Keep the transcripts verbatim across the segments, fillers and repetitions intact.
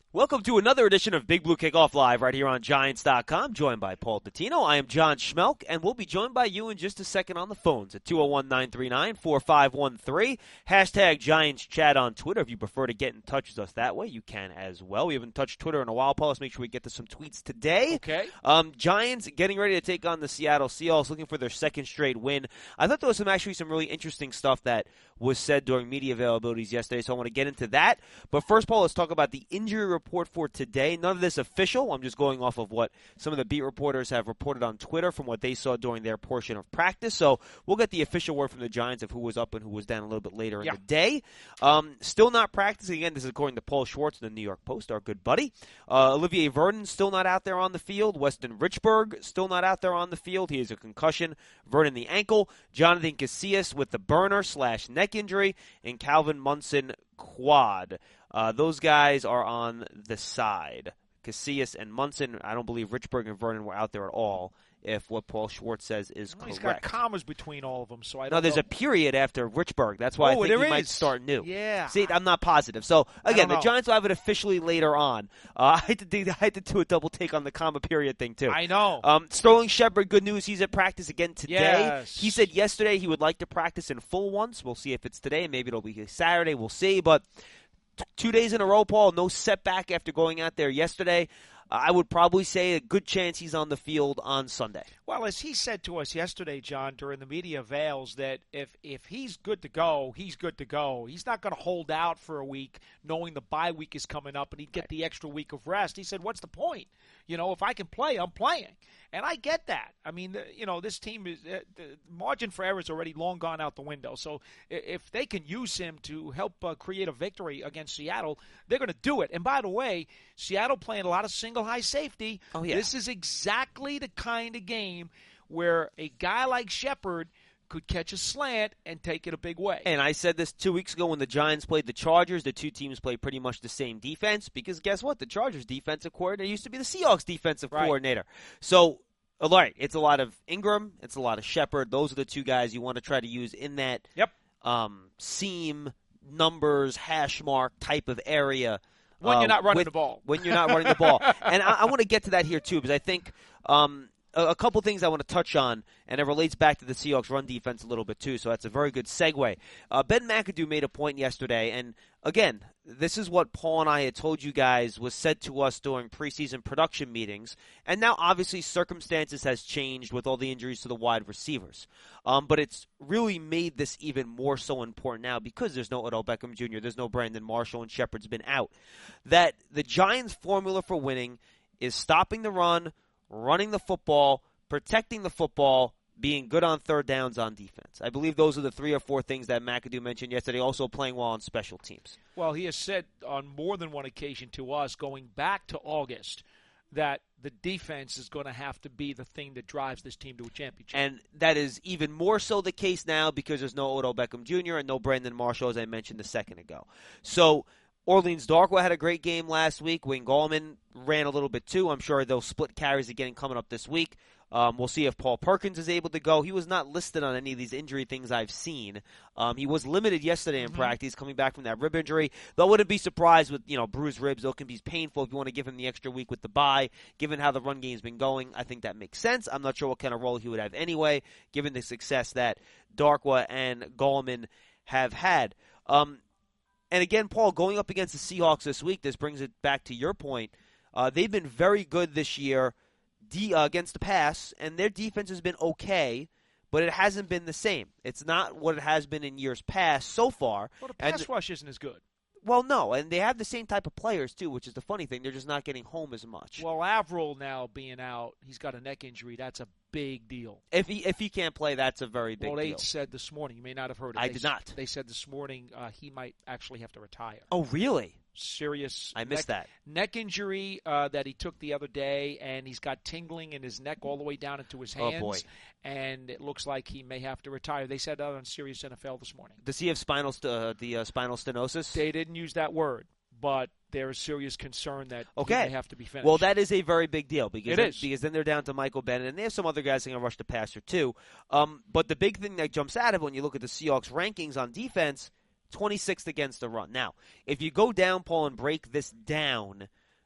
Welcome to another edition of Big Blue Kickoff Live right here on Giants dot com, joined by Paul Tatino. I am John Schmelk, and we'll be joined by you in just a second on the phones at two oh one, nine three nine, four five one three. Hashtag Giants Chat on Twitter. If you prefer to get in touch with us that way, you can as well. We haven't touched Twitter in a while, Paul. Let's make sure we get to some tweets today. Okay. Um, Giants getting ready to take on the Seattle Seahawks, looking for their second straight win. I thought there was some actually some really interesting stuff that was said during media availabilities yesterday, so I want to get into that. But first, Paul, let's talk about the injury report for today. None of this official. I'm just going off of what some of the beat reporters have reported on Twitter from what they saw during their portion of practice. So we'll get the official word from the Giants of who was up and who was down a little bit later yeah. in the day. Um, still not practicing. Again, this is according to Paul Schwartz of the New York Post, our good buddy. Uh, Olivier Vernon still not out there on the field. Weston Richburg still not out there on the field. He has a concussion. Vernon the ankle. Jonathan Casillas with the burner slash neck injury. And Calvin Munson quad. Uh, those guys are on the side. Casillas and Munson. I don't believe Richburg and Vernon were out there at all, if what Paul Schwartz says is well, correct. He's got commas between all of them, so I don't No, there's know. a period after Richburg. That's why oh, I think he is. might start new. Yeah. See, I'm not positive. So, again, the know. Giants will have it officially later on. Uh, I, had to do, I had to do a double take on the comma period thing, too. I know. Um, Sterling Shepard, good news. He's at practice again today. Yes. He said yesterday he would like to practice in full once. We'll see if it's today. Maybe it'll be Saturday. We'll see. But t- two days in a row, Paul, no setback after going out there yesterday. I would probably say a good chance he's on the field on Sunday. Well, as he said to us yesterday, John, during the media avails, that if, if he's good to go, he's good to go. He's not going to hold out for a week knowing the bye week is coming up and he'd get right. the extra week of rest. He said, what's the point? You know, if I can play, I'm playing. And I get that. I mean, the, you know, this team is uh, – the margin for error is already long gone out the window. So if they can use him to help uh, create a victory against Seattle, they're going to do it. And by the way, Seattle playing a lot of single high safety. Oh, yeah. This is exactly the kind of game where a guy like Shepard could catch a slant and take it a big way. And I said this two weeks ago when the Giants played the Chargers. The two teams played pretty much the same defense because guess what? The Chargers' defensive coordinator used to be the Seahawks' defensive right. coordinator. So, all right, it's a lot of Ingram. It's a lot of Shepard. Those are the two guys you want to try to use in that yep. um, seam, numbers, hash mark type of area. When uh, you're not running with, the ball. When you're not running the ball. And I, I want to get to that here, too, because I think um, – a couple things I want to touch on, and it relates back to the Seahawks' run defense a little bit too, so that's a very good segue. Uh, Ben McAdoo made a point yesterday, and again, this is what Paul and I had told you guys was said to us during preseason production meetings, and now obviously circumstances has changed with all the injuries to the wide receivers. Um, but it's really made this even more so important now because there's no Odell Beckham Junior, there's no Brandon Marshall, and Shepard's been out. That the Giants' formula for winning is stopping the run, running the football, protecting the football, being good on third downs on defense. I believe those are the three or four things that McAdoo mentioned yesterday, also playing well on special teams. Well, he has said on more than one occasion to us, going back to August, that the defense is going to have to be the thing that drives this team to a championship. And that is even more so the case now because there's no Odell Beckham Junior and no Brandon Marshall, as I mentioned a second ago. So Orleans Darkwa had a great game last week. Wayne Gallman ran a little bit too. I'm sure they'll split carries again coming up this week. Um, we'll see if Paul Perkins is able to go. He was not listed on any of these injury things I've seen. Um, he was limited yesterday in mm-hmm. practice, coming back from that rib injury. Though I wouldn't be surprised with, you know, bruised ribs. Those can be painful if you want to give him the extra week with the bye. Given how the run game's been going, I think that makes sense. I'm not sure what kind of role he would have anyway, given the success that Darkwa and Gallman have had. Um, And again, Paul, going up against the Seahawks this week, this brings it back to your point. Uh, they've been very good this year de- uh, against the pass, and their defense has been okay, but it hasn't been the same. It's not what it has been in years past so far. Well, the pass and, rush isn't as good. Well, no, and they have the same type of players, too, which is the funny thing. They're just not getting home as much. Well, Averill now being out, he's got a neck injury. That's a big deal. If he if he can't play, that's a very big well, they deal. said this morning, you may not have heard it. I they did not. They said this morning uh, he might actually have to retire. Oh, really? Serious. I missed neck, that. Neck injury uh, that he took the other day, and he's got tingling in his neck all the way down into his hands. Oh, boy. And it looks like he may have to retire. They said that on Sirius N F L this morning. Does he have spinal st- uh, the uh, spinal stenosis? They didn't use that word, but there is serious concern that okay. he may have to be finished. Well, that is a very big deal because it then, is. because then they're down to Michael Bennett, and they have some other guys that can rush the passer too. Um, but the big thing that jumps out of it when you look at the Seahawks rankings on defense, twenty-sixth against the run. Now, if you go down, Paul, and break this down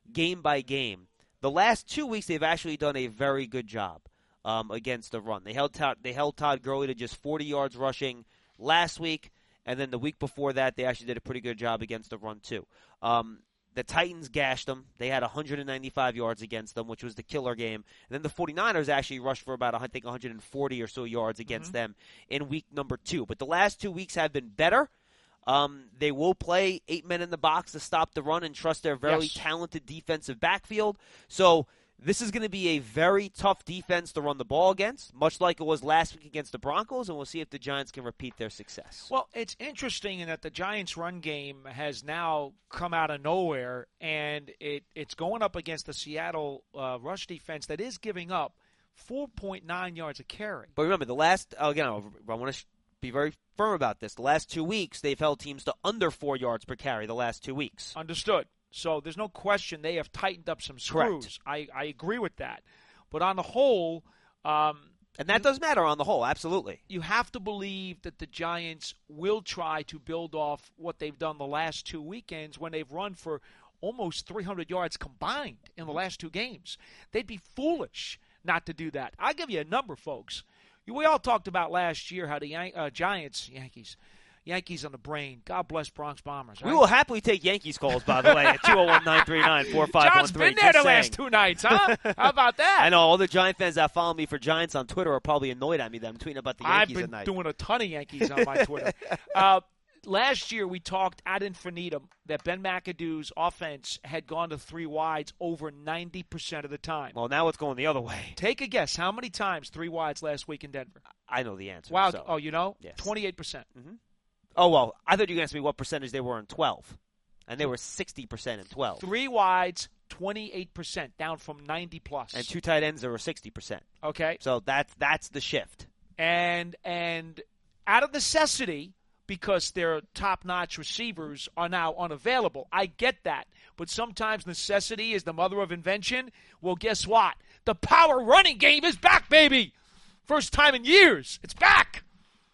game by game. The last two weeks, they've actually done a very good job um, against the run. They held Todd, they held Todd Gurley to just forty yards rushing last week, and then the week before that, they actually did a pretty good job against the run too. Um, the Titans gashed them. They had one hundred ninety-five yards against them, which was the killer game. And then the 49ers actually rushed for about, I think, one hundred forty or so yards against mm-hmm. them in week number two. But the last two weeks have been better. Um, they will play eight men in the box to stop the run and trust their very yes. talented defensive backfield. So this is going to be a very tough defense to run the ball against, much like it was last week against the Broncos, and we'll see if the Giants can repeat their success. Well, it's interesting in that the Giants' run game has now come out of nowhere, and it, it's going up against the Seattle uh, rush defense that is giving up four point nine yards a carry. But remember, the last, again, I want to be very firm about this. The last two weeks, they've held teams to under four yards per carry the last two weeks. Understood. So there's no question they have tightened up some screws. I, I agree with that. But on the whole, um, and that does matter on the whole, absolutely. You have to believe that the Giants will try to build off what they've done the last two weekends when they've run for almost three hundred yards combined in the last two games. They'd be foolish not to do that. I'll give you a number, folks. We all talked about last year how the Yan- uh, Giants, Yankees, Yankees on the brain. God bless Bronx Bombers. Right? We will happily take Yankees calls, by the way, at two oh one, nine three nine, four five one three. John's been there the last two nights, huh? How about that? I know all the Giant fans that follow me for Giants on Twitter are probably annoyed at me that I'm tweeting about the Yankees I've at been night. doing a ton of Yankees on my Twitter. uh, last year we talked ad infinitum that Ben McAdoo's offense had gone to three wides over ninety percent of the time. Well, now it's going the other way. Take a guess. How many times three wides last week in Denver? I know the answer. Wow. So. Oh, you know? Yes. twenty-eight percent. Mm-hmm. Oh, well, I thought you were going to ask me what percentage they were in twelve. And they were sixty percent in twelve. Three wides, twenty-eight percent, down from ninety plus. And two tight ends, they were sixty percent. Okay. So that's, that's the shift. And and out of necessity, because their top-notch receivers are now unavailable. I get that. But sometimes necessity is the mother of invention. Well, guess what? The power running game is back, baby. First time in years. It's back.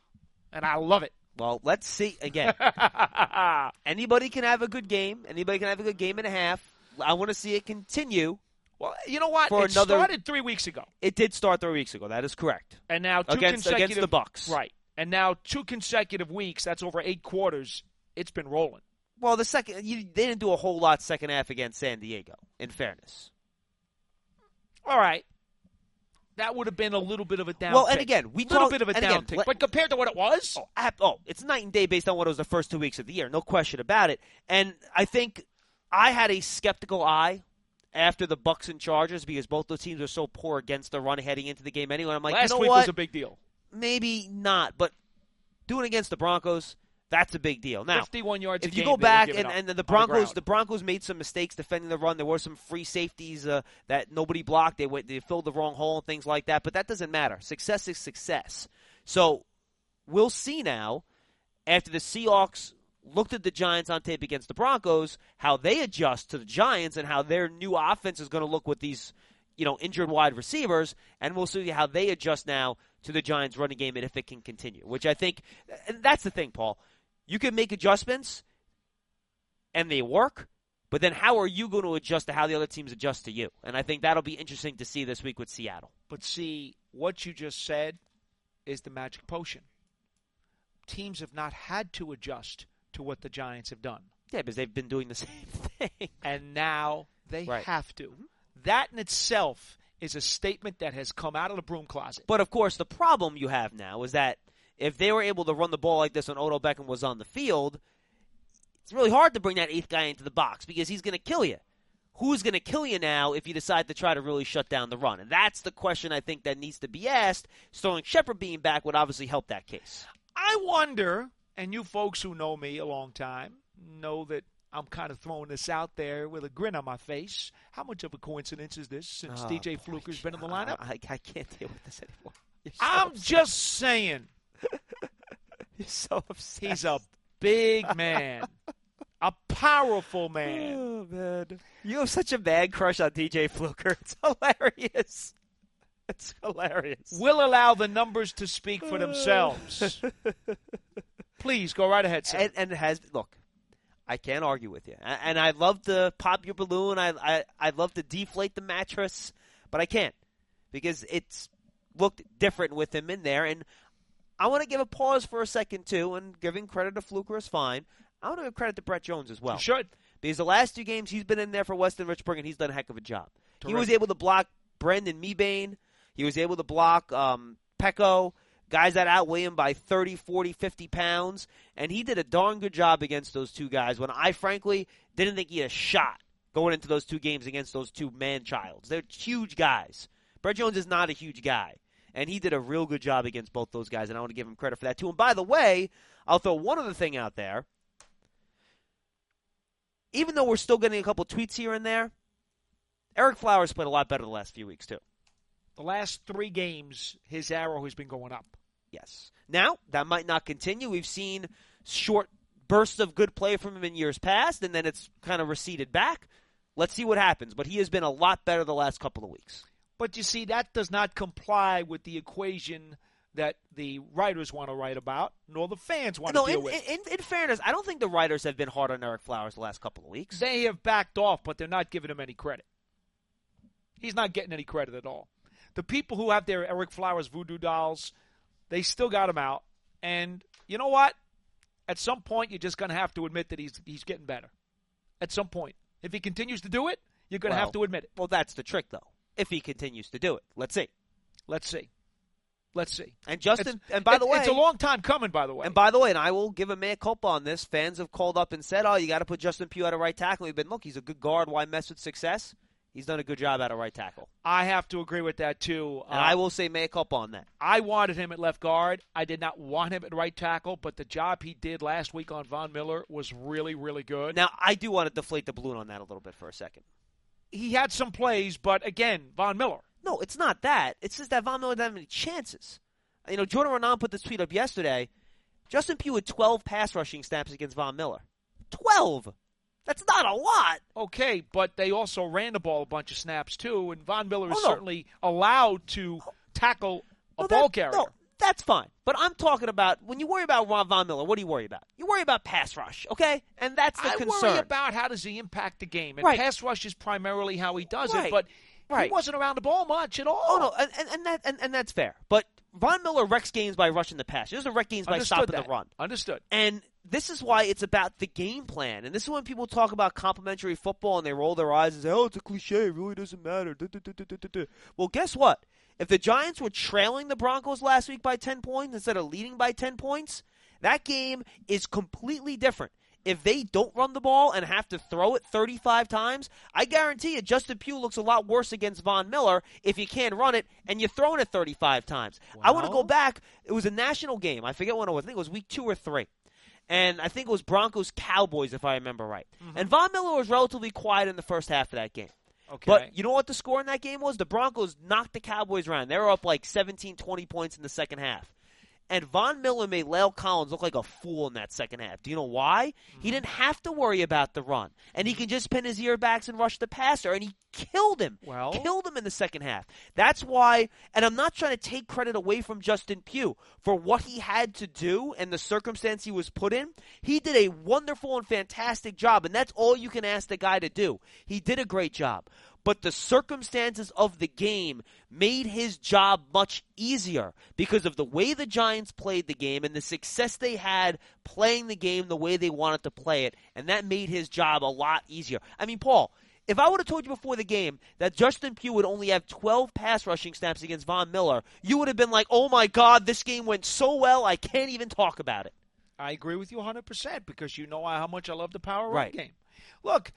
And I love it. Well, let's see. Again, anybody can have a good game. Anybody can have a good game and a half. I want to see it continue. Well, you know what? For it another, started three weeks ago. It did start three weeks ago. That is correct. And now two against, consecutive against the Bucks. Right. And now two consecutive weeks, that's over eight quarters, it's been rolling. Well, the second you, they didn't do a whole lot second half against San Diego, in fairness. All right. That would have been a little bit of a down Well, tick. and again, we a little talk, bit of a and down again, tick. let, but compared to what it was? Oh, ap- oh, it's night and day based on what it was the first two weeks of the year. No question about it. And I think I had a skeptical eye after the Bucks and Chargers because both those teams are so poor against the run heading into the game anyway. I'm like, Last you know week what? was a big deal. Maybe not, but doing against the Broncos, that's a big deal. Now, fifty-one yards if a you game go back and, and, and the the Broncos, the Broncos made some mistakes defending the run. There were some free safeties uh, that nobody blocked. They went, they filled the wrong hole and things like that. But that doesn't matter. Success is success. So we'll see now after the Seahawks looked at the Giants on tape against the Broncos, how they adjust to the Giants and how their new offense is going to look with these, you know, injured wide receivers, and we'll see how they adjust now to the Giants' running game and if it can continue. Which I think, and that's the thing, Paul. You can make adjustments, and they work, but then how are you going to adjust to how the other teams adjust to you? And I think that'll be interesting to see this week with Seattle. But see, what you just said is the magic potion. Teams have not had to adjust to what the Giants have done. Yeah, because they've been doing the same thing. And now they right. have to. That in itself is a statement that has come out of the broom closet. But, of course, the problem you have now is that if they were able to run the ball like this when Odell Beckham was on the field, it's really hard to bring that eighth guy into the box because he's going to kill you. Who's going to kill you now if you decide to try to really shut down the run? And that's the question I think that needs to be asked. Sterling Shepard being back would obviously help that case. I wonder, and you folks who know me a long time know that I'm kind of throwing this out there with a grin on my face. How much of a coincidence is this since oh, D J Fluker's been in the lineup? I, I, I can't deal with this anymore. So I'm upset. just saying. You're so upset. He's a big man. A powerful man. Oh, man. You have such a bad crush on D J Fluker. It's hilarious. It's hilarious. We'll allow the numbers to speak for themselves. Please, go right ahead, sir. And, and it has, look, I can't argue with you. And I'd love to pop your balloon. I, I, I'd love to deflate the mattress, but I can't because it's looked different with him in there. And I want to give a pause for a second, too, and giving credit to Fluker is fine. I want to give credit to Brett Jones as well. You should. Because the last two games he's been in there for Weston Richburg, and he's done a heck of a job. Terrific. He was able to block Brendan Mebane. He was able to block um, Pecco, guys that outweigh him by thirty, forty, fifty pounds. And he did a darn good job against those two guys when I, frankly, didn't think he had a shot going into those two games against those two man-childs. They're huge guys. Brett Jones is not a huge guy. And he did a real good job against both those guys, and I want to give him credit for that, too. And by the way, I'll throw one other thing out there. Even though we're still getting a couple tweets here and there, Eric Flowers played a lot better the last few weeks, too. The last three games, his arrow has been going up. Yes. Now, that might not continue. We've seen short bursts of good play from him in years past, and then it's kind of receded back. Let's see what happens. But he has been a lot better the last couple of weeks. But you see, that does not comply with the equation that the writers want to write about, nor the fans want no, to deal in, with. In, in fairness, I don't think the writers have been hard on Eric Flowers the last couple of weeks. They have backed off, but they're not giving him any credit. He's not getting any credit at all. The people who have their Eric Flowers voodoo dolls, they still got him out. And you know what? At some point, you're just going to have to admit that he's he's getting better. At some point. If he continues to do it, you're going to well, have to admit it. Well, that's the trick, though. If he continues to do it. Let's see. Let's see. Let's see. And Justin, it's, and by it, the way. It's a long time coming, by the way. And by the way, and I will give a mea culpa on this. Fans have called up and said, oh, you got to put Justin Pugh at a right tackle. We've been, look, he's a good guard. Why mess with success? He's done a good job at a right tackle. I have to agree with that, too. And uh, I will say mea culpa on that. I wanted him at left guard. I did not want him at right tackle, but the job he did last week on Von Miller was really, really good. Now, I do want to deflate the balloon on that a little bit for a second. He had some plays, but again, Von Miller. No, it's not that. It's just that Von Miller didn't have any chances. You know, Jordan Renan put this tweet up yesterday. Justin Pugh had twelve pass rushing snaps against Von Miller. twelve! That's not a lot. Okay, but they also ran the ball a bunch of snaps, too, and Von Miller is oh, no. certainly allowed to tackle a no, ball that, carrier. No, that's fine. But I'm talking about, when you worry about Ron Von Miller, what do you worry about? You worry about pass rush, okay? And that's the I concern. I worry about how does he impact the game. And right. pass rush is primarily how he does right. it, but right. he wasn't around the ball much at all. Oh, no, and, and, and, that, and, and that's fair. But Von Miller wrecks games by rushing the pass. He doesn't wreck games by Understood stopping that. the run. Understood. And this is why it's about the game plan. And this is when people talk about complimentary football and they roll their eyes and say, oh, it's a cliche. It really doesn't matter. Da, da, da, da, da, da. Well, guess what? If the Giants were trailing the Broncos last week by ten points instead of leading by ten points, that game is completely different. If they don't run the ball and have to throw it thirty-five times, I guarantee you Justin Pugh looks a lot worse against Von Miller if you can't run it and you're throwing it thirty-five times. Well, I want to go back. It was a national game. I forget when it was. I think it was week two or three. And I think it was Broncos-Cowboys, if I remember right. Mm-hmm. And Von Miller was relatively quiet in the first half of that game. Okay. But you know what the score in that game was? The Broncos knocked the Cowboys around. They were up like seventeen, twenty points in the second half. And Von Miller made La'el Collins look like a fool in that second half. Do you know why? Mm-hmm. He didn't have to worry about the run. And he can just pin his earbacks and rush the passer. And he killed him. Well, killed him in the second half. That's why, and I'm not trying to take credit away from Justin Pugh for what he had to do and the circumstance he was put in. He did a wonderful and fantastic job. And that's all you can ask the guy to do. He did a great job. But the circumstances of the game made his job much easier because of the way the Giants played the game and the success they had playing the game the way they wanted to play it, and that made his job a lot easier. I mean, Paul, if I would have told you before the game that Justin Pugh would only have twelve pass rushing snaps against Von Miller, you would have been like, oh my God, this game went so well, I can't even talk about it. I agree with you one hundred percent because you know how much I love the power right. run game. Look,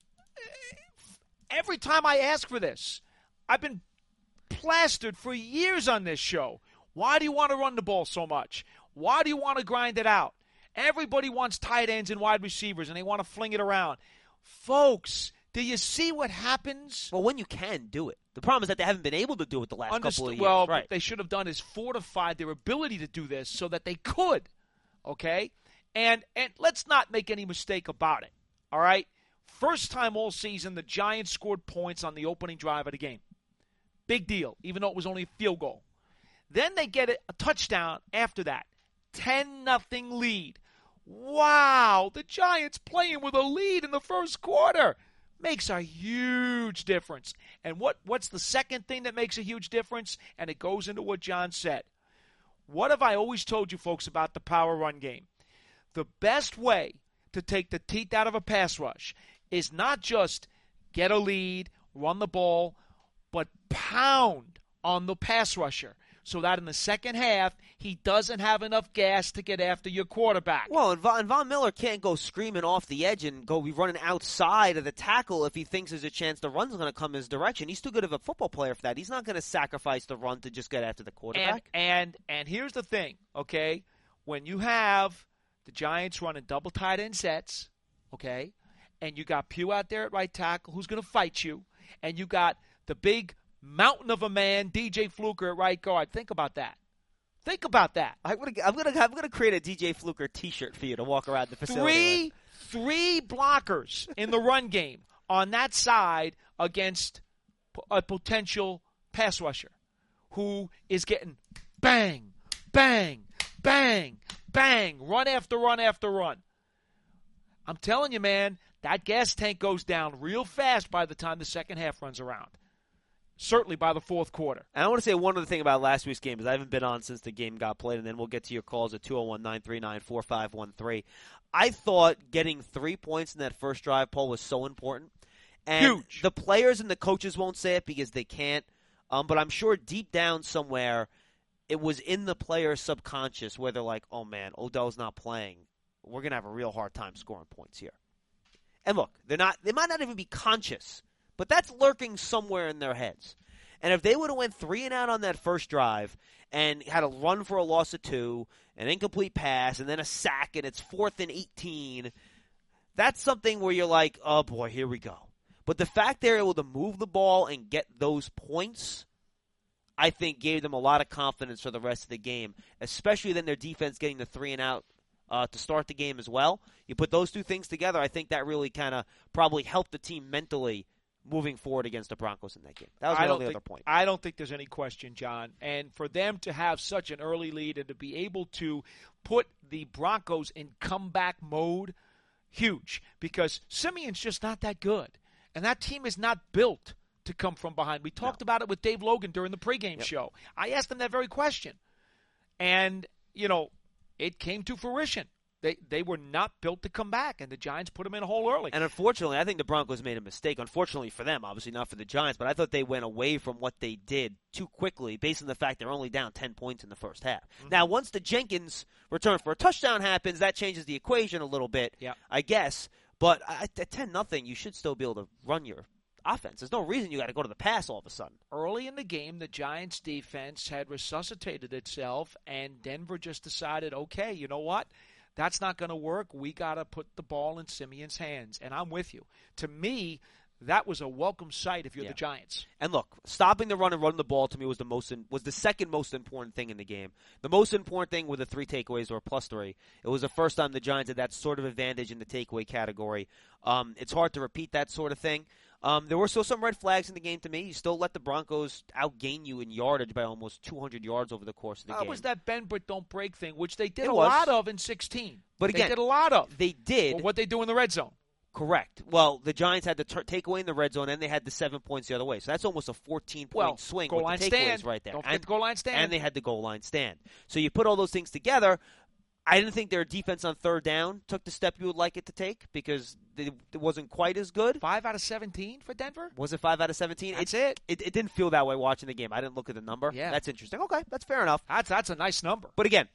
every time I ask for this, I've been plastered for years on this show. Why do you want to run the ball so much? Why do you want to grind it out? Everybody wants tight ends and wide receivers, and they want to fling it around. Folks, do you see what happens? Well, when you can do it. The problem is that they haven't been able to do it the last Understood. couple of years. Well, right. what they should have done is fortified their ability to do this so that they could, okay? And and let's not make any mistake about it, all right? First time all season, the Giants scored points on the opening drive of the game. Big deal, even though it was only a field goal. Then they get a touchdown after that. ten nothing lead. wow, the Giants playing with a lead in the first quarter. Makes a huge difference. And what, what's the second thing that makes a huge difference? And it goes into what John said. What have I always told you folks about the power run game? The best way to take the teeth out of a pass rush is not just get a lead, run the ball, but pound on the pass rusher so that in the second half he doesn't have enough gas to get after your quarterback. Well, and Von, and Von Miller can't go screaming off the edge and go be running outside of the tackle if he thinks there's a chance the run's going to come his direction. He's too good of a football player for that. He's not going to sacrifice the run to just get after the quarterback. And, and and here's the thing, okay? When you have the Giants running double tight end sets, okay, and you got Pugh out there at right tackle who's going to fight you, and you got the big mountain of a man, D J Fluker at right guard. Think about that. Think about that. I'm gonna, I'm gonna, I'm gonna create a D J Fluker T-shirt for you to walk around the facility. Three, three blockers in the run game on that side against a potential pass rusher who is getting bang, bang, bang, bang, run after run after run. I'm telling you, man, that gas tank goes down real fast by the time the second half runs around. Certainly by the fourth quarter. And I want to say one other thing about last week's game, because I haven't been on since the game got played, and then we'll get to your calls at two oh one, nine three nine, four five one three. I thought getting three points in that first drive, Paul, was so important. And Huge. The players and the coaches won't say it because they can't, um, but I'm sure deep down somewhere it was in the player's subconscious where they're like, oh, man, Odell's not playing. We're going to have a real hard time scoring points here. And look, they're not. They might not even be conscious. But that's lurking somewhere in their heads. And if they would have went three and out on that first drive and had a run for a loss of two, an incomplete pass, and then a sack, and it's fourth and eighteen, that's something where you're like, oh, boy, here we go. But the fact they're able to move the ball and get those points, I think gave them a lot of confidence for the rest of the game, especially then their defense getting the three and out uh, to start the game as well. You put those two things together, I think that really kind of probably helped the team mentally moving forward against the Broncos in that game. That was my only think, other point. I don't think there's any question, John. And for them to have such an early lead and to be able to put the Broncos in comeback mode, huge. Because Simeon's just not that good. And that team is not built to come from behind. We talked no. about it with Dave Logan during the pregame yep. show. I asked him that very question. And, you know, it came to fruition. They they were not built to come back, and the Giants put them in a hole early. And unfortunately, I think the Broncos made a mistake. Unfortunately for them, obviously not for the Giants, but I thought they went away from what they did too quickly based on the fact they're only down ten points in the first half. Mm-hmm. Now, once the Jenkins return for a touchdown happens, that changes the equation a little bit, yeah. I guess. But at ten nothing, you should still be able to run your offense. There's no reason you got to go to the pass all of a sudden. Early in the game, the Giants' defense had resuscitated itself, and Denver just decided, okay, you know what? That's not going to work. We got to put the ball in Simeon's hands. And I'm with you. To me, that was a welcome sight if you're yeah. the Giants. And look, stopping the run and running the ball to me was the most in, was the second most important thing in the game. The most important thing were the three takeaways or plus three. It was the first time the Giants had that sort of advantage in the takeaway category. Um, it's hard to repeat that sort of thing. Um, there were still some red flags in the game to me. You still let the Broncos outgain you in yardage by almost two hundred yards over the course of the uh, game. It was that bend but don't break thing, which they did it a was. lot of in sixteen. But again, they did a lot of. They did. Well, what they do in the red zone. Correct. Well, the Giants had to t- take away in the red zone, and they had the seven points the other way. So that's almost a fourteen-point well, swing goal with line the takeaways stand. right there. Don't and, forget the goal line stand. And they had the goal line stand. So you put all those things together. I didn't think their defense on third down took the step you would like it to take because it wasn't quite as good. Five out of seventeen for Denver? Was it five out of seventeen? That's it. It, it didn't feel that way watching the game. I didn't look at the number. Yeah. That's interesting. Okay, that's fair enough. That's that's a nice number. But again,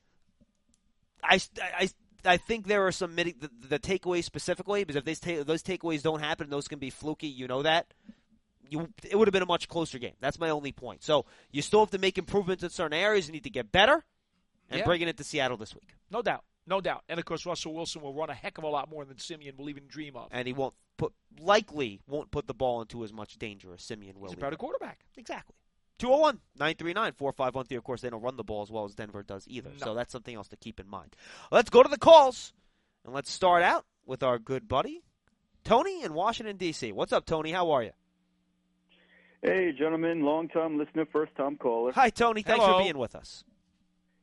I, I, I think there are some midi- the, the takeaways specifically because if these ta- those takeaways don't happen, those can be fluky. You know that. You, it would have been a much closer game. That's my only point. So you still have to make improvements in certain areas. You need to get better. And yeah. bringing it to Seattle this week. No doubt. No doubt. And, of course, Russell Wilson will run a heck of a lot more than Simeon will even dream of. And he won't put, likely won't put the ball into as much danger as Simeon will. He's a better quarterback. Exactly. two oh one, nine three nine, four five one three. Of course, they don't run the ball as well as Denver does either. No. So that's something else to keep in mind. Let's go to the calls. And let's start out with our good buddy, Tony in Washington, D C What's up, Tony? How are you? Hey, gentlemen. Long-time listener, first-time caller. Hi, Tony. Thanks Hello. for being with us.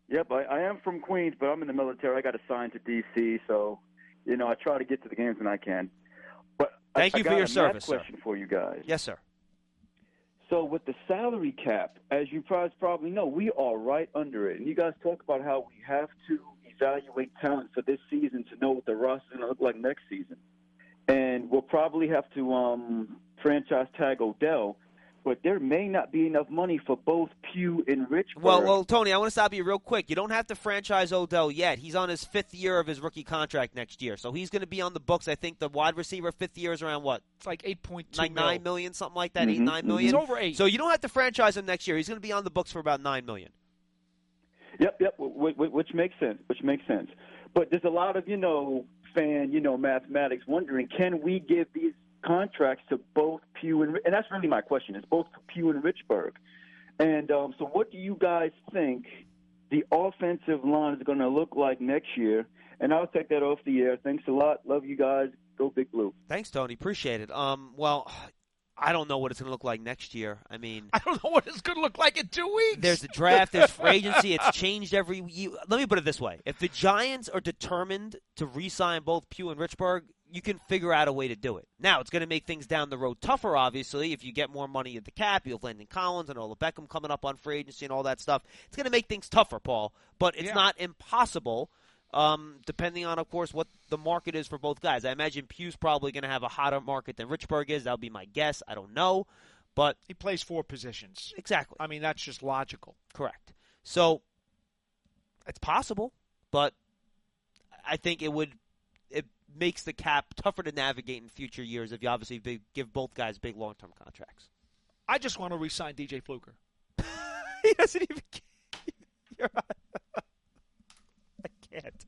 Yep, I, I am from Queens, but I'm in the military. I got assigned to D C, so, you know, I try to get to the games when I can. But Thank I, you I for got your a service, math question sir. for you guys. Yes, sir. So with the salary cap, as you guys probably know, we are right under it. And you guys talk about how we have to evaluate talent for this season to know what the roster is going to look like next season. And we'll probably have to um, franchise tag Odell. But there may not be enough money for both Pugh and Richburg. Well, well, Tony, I want to stop you real quick. You don't have to franchise Odell yet. He's on his fifth year of his rookie contract next year, so he's going to be on the books. I think the wide receiver fifth year is around what? It's like eight point two like mil. nine million, something like that. Mm-hmm, eight, nine million. It's over eight. So you don't have to franchise him next year. He's going to be on the books for about nine million. Yep, yep, which, which makes sense. Which makes sense. But there's a lot of you know fan you know mathematics wondering, can we give these contracts to both Pugh and and that's really my question. It's both Pugh and Richburg. And um, so what do you guys think the offensive line is going to look like next year? And I'll take that off the air. Thanks a lot. Love you guys. Go Big Blue. Thanks, Tony. Appreciate it. Um, well, I don't know what it's going to look like next year. I mean, I don't know what it's going to look like in two weeks. There's the draft. There's free agency. It's changed every year. Let me put it this way. If the Giants are determined to re-sign both Pugh and Richburg, you can figure out a way to do it. Now, it's going to make things down the road tougher, obviously. If you get more money at the cap, you have Landon Collins and Ola Beckham coming up on free agency and all that stuff. It's going to make things tougher, Paul. But it's yeah. not impossible, um, depending on, of course, what the market is for both guys. I imagine Pugh's probably going to have a hotter market than Richburg is. That would be my guess. I don't know. But he plays four positions. Exactly. I mean, that's just logical. Correct. So it's possible, but I think it would it makes the cap tougher to navigate in future years if you obviously big, give both guys big long-term contracts. I just want to re-sign D J Fluker. He doesn't even You're I can't.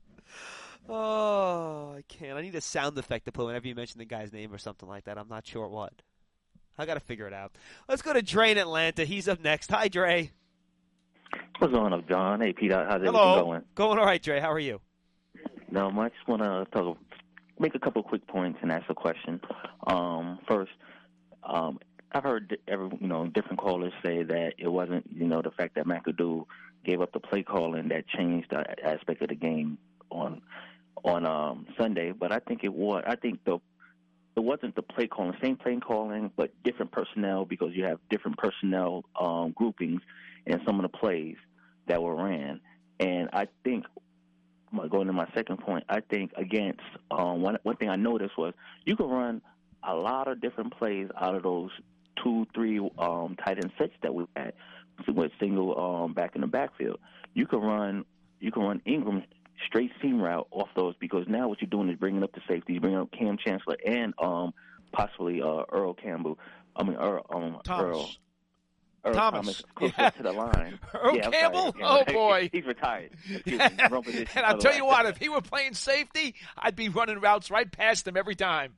Oh, I can't. I need a sound effect to play whenever you mention the guy's name or something like that. I'm not sure what. I got to figure it out. Let's go to Dre in Atlanta. He's up next. Hi, Dre. What's going on, John? Hey, Pete, how's everything Hello. going? Going all right, Dre. How are you? No, I just want to talk, make a couple of quick points and ask a question. Um, first, um, I've heard every, you know, different callers say that it wasn't, you know, the fact that McAdoo gave up the play calling that changed the aspect of the game on on um, Sunday, but I think it was. I think the it wasn't the play calling, same play calling, but different personnel because you have different personnel um, groupings in some of the plays that were ran. And I think, going to my second point, I think against um, one one thing I noticed was you could run a lot of different plays out of those two, three um, tight end sets that we had with single um, back in the backfield. You can run, you can run Ingram straight seam route off those because now what you're doing is bringing up the safeties, bringing up Cam Chancellor and um, possibly uh, Earl Campbell. I mean Earl, um, Thomas. Earl. Earl Thomas, Thomas closer yeah. to the line. Earl yeah, Campbell? sorry. Oh, boy. He's retired. Excuse Yeah. me. Wrong position. And I'll tell you what, if he were playing safety, I'd be running routes right past him every time.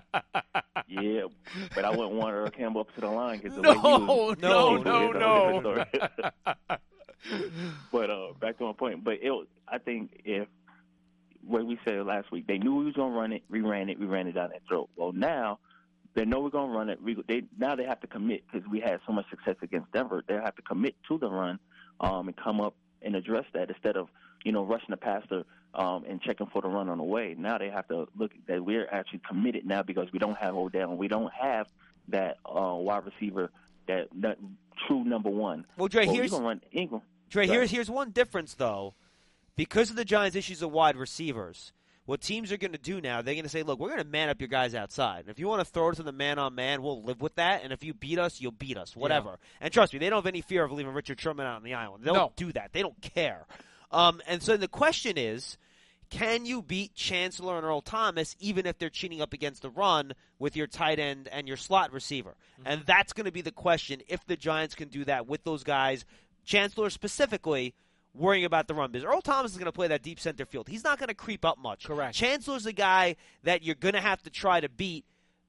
Yeah, but I wouldn't want Earl Campbell up to the line because the No, way he was, no, he no, was a no. different story. But uh, back to my point. But it, I think if what we said last week, they knew we was gonna run it, we ran it, we ran it down their throat. Well, now they know we're gonna run it. We, they now they have to commit because we had so much success against Denver. They have to commit to the run um, and come up and address that instead of you know rushing the passer um, and checking for the run on the way. Now they have to look that we're actually committed now because we don't have Odell and we don't have that uh, wide receiver that, that true number one. Well, Dre, well, here's we're gonna run Ingram. Dre, Right. here's here's one difference though, because of the Giants' issues of wide receivers. What teams are going to do now, they're going to say, look, we're going to man up your guys outside. And if you want to throw it to the man-on-man, we'll live with that. And if you beat us, you'll beat us, whatever. Yeah. And trust me, they don't have any fear of leaving Richard Sherman out on the island. They don't No. do that. They don't care. Um, and so the question is, can you beat Chancellor and Earl Thomas even if they're cheating up against the run with your tight end and your slot receiver? Mm-hmm. And that's going to be the question if the Giants can do that with those guys, Chancellor specifically, worrying about the run. Because Earl Thomas is going to play that deep center field. He's not going to creep up much. Correct. Chancellor's the guy that you're going to have to try to beat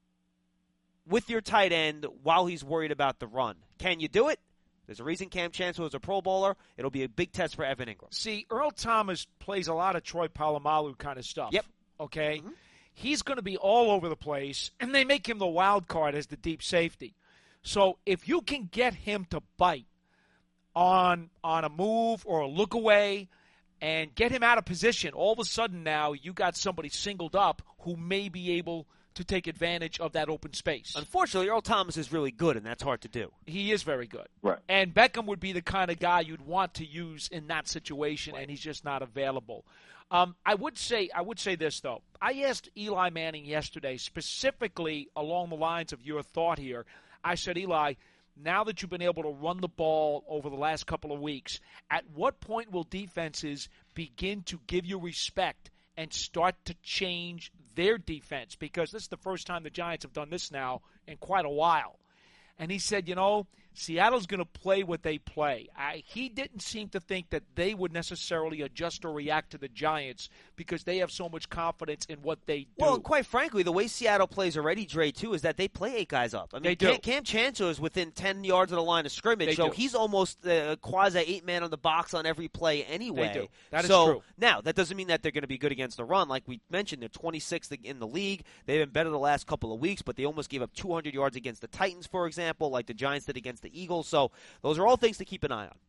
with your tight end while he's worried about the run. Can you do it? There's a reason Cam Chancellor is a Pro Bowler. It'll be a big test for Evan Ingram. See, Earl Thomas plays a lot of Troy Polamalu kind of stuff. Yep. Okay? Mm-hmm. He's going to be all over the place, and they make him the wild card as the deep safety. So if you can get him to bite on on a move or a look away and get him out of position. All of a sudden now you got somebody singled up who may be able to take advantage of that open space. Unfortunately, Earl Thomas is really good, and that's hard to do. He is very good. Right. And Beckham would be the kind of guy you'd want to use in that situation, right. and he's just not available. Um, I would say I would say this, though. I asked Eli Manning yesterday, specifically along the lines of your thought here. I said, Eli, now that you've been able to run the ball over the last couple of weeks, at what point will defenses begin to give you respect and start to change their defense? Because this is the first time the Giants have done this now in quite a while. And he said, you know, Seattle's going to play what they play. I, he didn't seem to think that they would necessarily adjust or react to the Giants because they have so much confidence in what they do. Well, quite frankly, the way Seattle plays already, Dre, too, is that they play eight guys up. I mean, they do. Cam, Cam Chancellor is within ten yards of the line of scrimmage, They so do. he's almost a quasi eight-man on the box on every play anyway. They do. That is so, true. Now, that doesn't mean that they're going to be good against the run. Like we mentioned, they're twenty-sixth in the league. They've been better the last couple of weeks, but they almost gave up two hundred yards against the Titans, for example, like the Giants did against the Eagles. So those are all things to keep an eye on.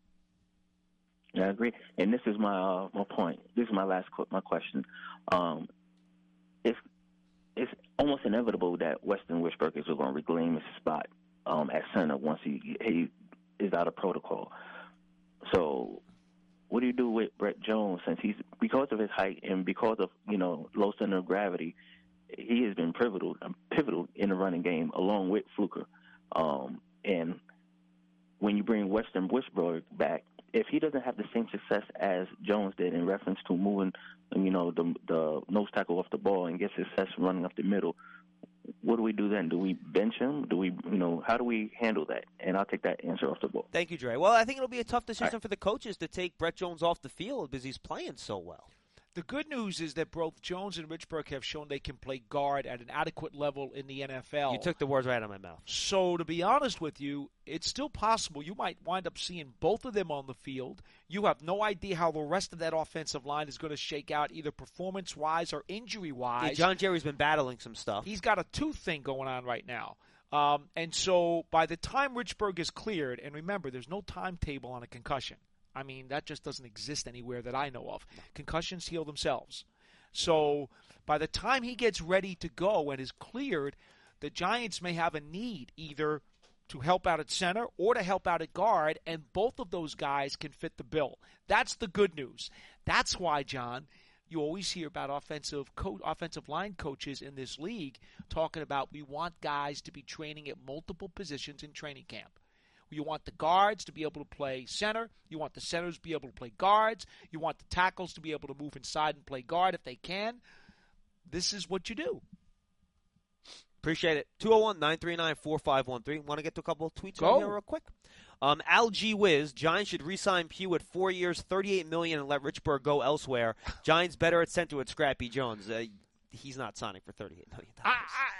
Yeah, I agree. And this is my uh, my point. This is my last qu- my question. Um, it's it's almost inevitable that Weston Richburg is going to reclaim his spot um, at center once he he is out of protocol. So, what do you do with Brett Jones since he's because of his height and because of you know low center of gravity, he has been pivotal pivotal in the running game along with Fluker. Um, and when you bring Weston Richburg back, if he doesn't have the same success as Jones did in reference to moving, you know, the the nose tackle off the ball and get success running up the middle, what do we do then? Do we bench him? Do we, you know, how do we handle that? And I'll take that answer off the ball. Thank you, Dre. Well, I think it'll be a tough decision right. for the coaches to take Brett Jones off the field because he's playing so well. The good news is that both Jones and Richburg have shown they can play guard at an adequate level in the N F L. You took the words right out of my mouth. So, to be honest with you, it's still possible you might wind up seeing both of them on the field. You have no idea how the rest of that offensive line is going to shake out, either performance-wise or injury-wise. Yeah, John Jerry's been battling some stuff. He's got a tooth thing going on right now. Um, and so, by the time Richburg is cleared, and remember, there's no timetable on a concussion. I mean, that just doesn't exist anywhere that I know of. Concussions heal themselves. So by the time he gets ready to go and is cleared, the Giants may have a need either to help out at center or to help out at guard, and both of those guys can fit the bill. That's the good news. That's why, John, you always hear about offensive co- offensive line coaches in this league talking about we want guys to be training at multiple positions in training camp. You want the guards to be able to play center. You want the centers to be able to play guards. You want the tackles to be able to move inside and play guard if they can. This is what you do. Appreciate it. two oh one, nine three nine, four five one three. Want to get to a couple of tweets Go. on here real quick? Um, Al G. Wiz, Giants should re-sign Pugh at four years, thirty-eight million dollars, and let Richburg go elsewhere. Giants better at center with Scrappy Jones. Uh, he's not signing for thirty-eight million dollars. I, I,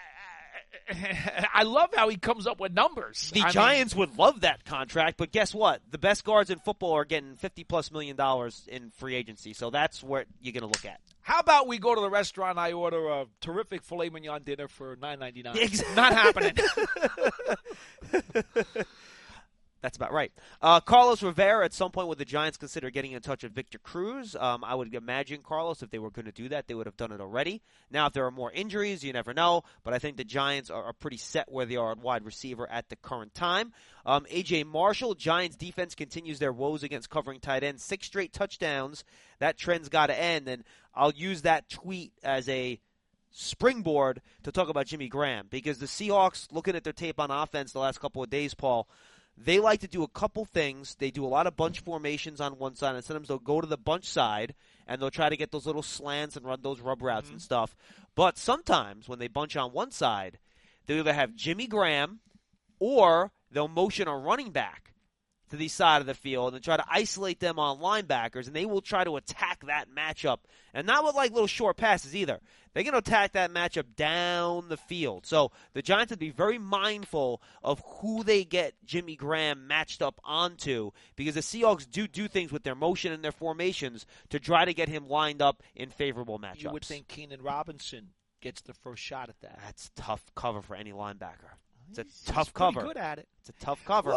I love how he comes up with numbers. The I Giants mean, would love that contract, but guess what? The best guards in football are getting fifty-plus million dollars in free agency, so that's what you're going to look at. How about we go to the restaurant, I order a terrific filet mignon dinner for nine ninety-nine. Exactly. Not happening. That's about right. Uh, Carlos Rivera, at some point, would the Giants consider getting in touch with Victor Cruz? Um, I would imagine, Carlos, if they were going to do that, they would have done it already. Now, if there are more injuries, you never know, but I think the Giants are, are pretty set where they are at wide receiver at the current time. Um, A J Marshall, Giants defense continues their woes against covering tight ends. Six straight touchdowns. That trend's got to end, and I'll use that tweet as a springboard to talk about Jimmy Graham, because the Seahawks, looking at their tape on offense the last couple of days, Paul, they like to do a couple things. They do a lot of bunch formations on one side, and sometimes they'll go to the bunch side, and they'll try to get those little slants and run those rub routes mm-hmm. and stuff. But sometimes when they bunch on one side, they'll either have Jimmy Graham or they'll motion a running back to the side of the field and try to isolate them on linebackers, and they will try to attack that matchup. And not with like little short passes either. They're going to attack that matchup down the field. So the Giants would be very mindful of who they get Jimmy Graham matched up onto, because the Seahawks do do things with their motion and their formations to try to get him lined up in favorable matchups. You would think Keenan Robinson gets the first shot at that. That's tough cover for any linebacker. It's a he's, tough he's cover. Good at it. It's a tough cover. Look,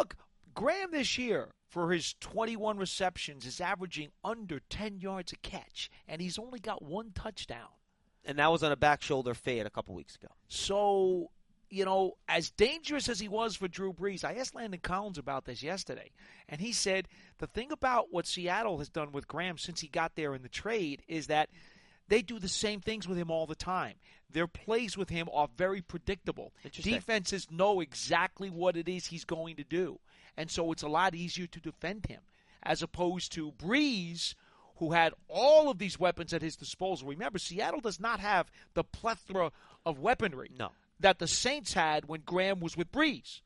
Graham this year, for his twenty-one receptions, is averaging under ten yards a catch, and he's only got one touchdown. And that was on a back shoulder fade a couple weeks ago. So, you know, as dangerous as he was for Drew Brees, I asked Landon Collins about this yesterday, and he said the thing about what Seattle has done with Graham since he got there in the trade is that they do the same things with him all the time. Their plays with him are very predictable. Defenses know exactly what it is he's going to do, and so it's a lot easier to defend him as opposed to Brees, who had all of these weapons at his disposal. Remember, Seattle does not have the plethora of weaponry No. that the Saints had when Graham was with Brees.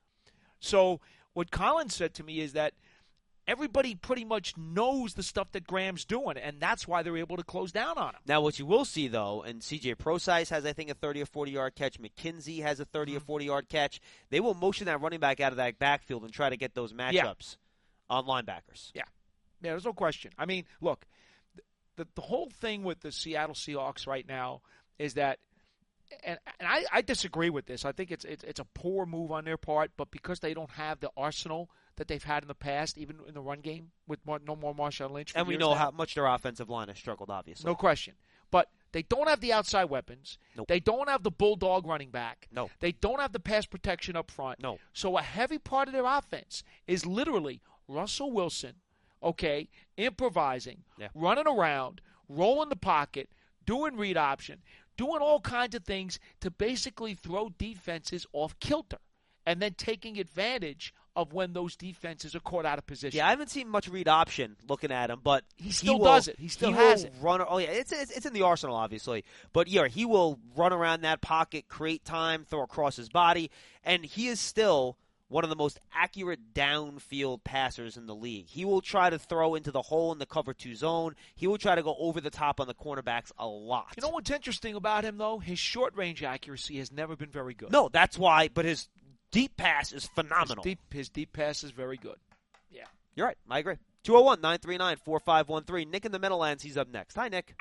So what Collins said to me is that everybody pretty much knows the stuff that Graham's doing, and that's why they're able to close down on him. Now, what you will see, though, and C J Prosise has, I think, a thirty or forty-yard catch. McKenzie has a thirty or forty-yard catch. They will motion that running back out of that backfield and try to get those matchups Yeah. on linebackers. Yeah. Yeah, there's no question. I mean, look, the, the whole thing with the Seattle Seahawks right now is that, and, and I, I disagree with this. I think it's, it's it's a poor move on their part, but because they don't have the arsenal that they've had in the past, even in the run game, with more, no more Marshawn Lynch. For And we years know now. how much their offensive line has struggled, obviously. No question. But they don't have the outside weapons. Nope. They don't have the bulldog running back. No. They don't have the pass protection up front. No. So a heavy part of their offense is literally Russell Wilson, okay, improvising, Yeah. running around, rolling the pocket, doing read option, doing all kinds of things to basically throw defenses off kilter, and then taking advantage of when those defenses are caught out of position. Yeah, I haven't seen much read option looking at him, but He still will, does it. He still has will it. Run, oh yeah, it's, it's it's in the arsenal, obviously. But yeah, he will run around that pocket, create time, throw across his body, and he is still one of the most accurate downfield passers in the league. He will try to throw into the hole in the cover two zone. He will try to go over the top on the cornerbacks a lot. You know what's interesting about him, though? His short-range accuracy has never been very good. No, that's why. But his deep pass is phenomenal. His deep, his deep pass is very good. Yeah. You're right. I agree. two oh one, nine three nine, four five one three. Nick in the Meadowlands, he's up next. Hi, Nick.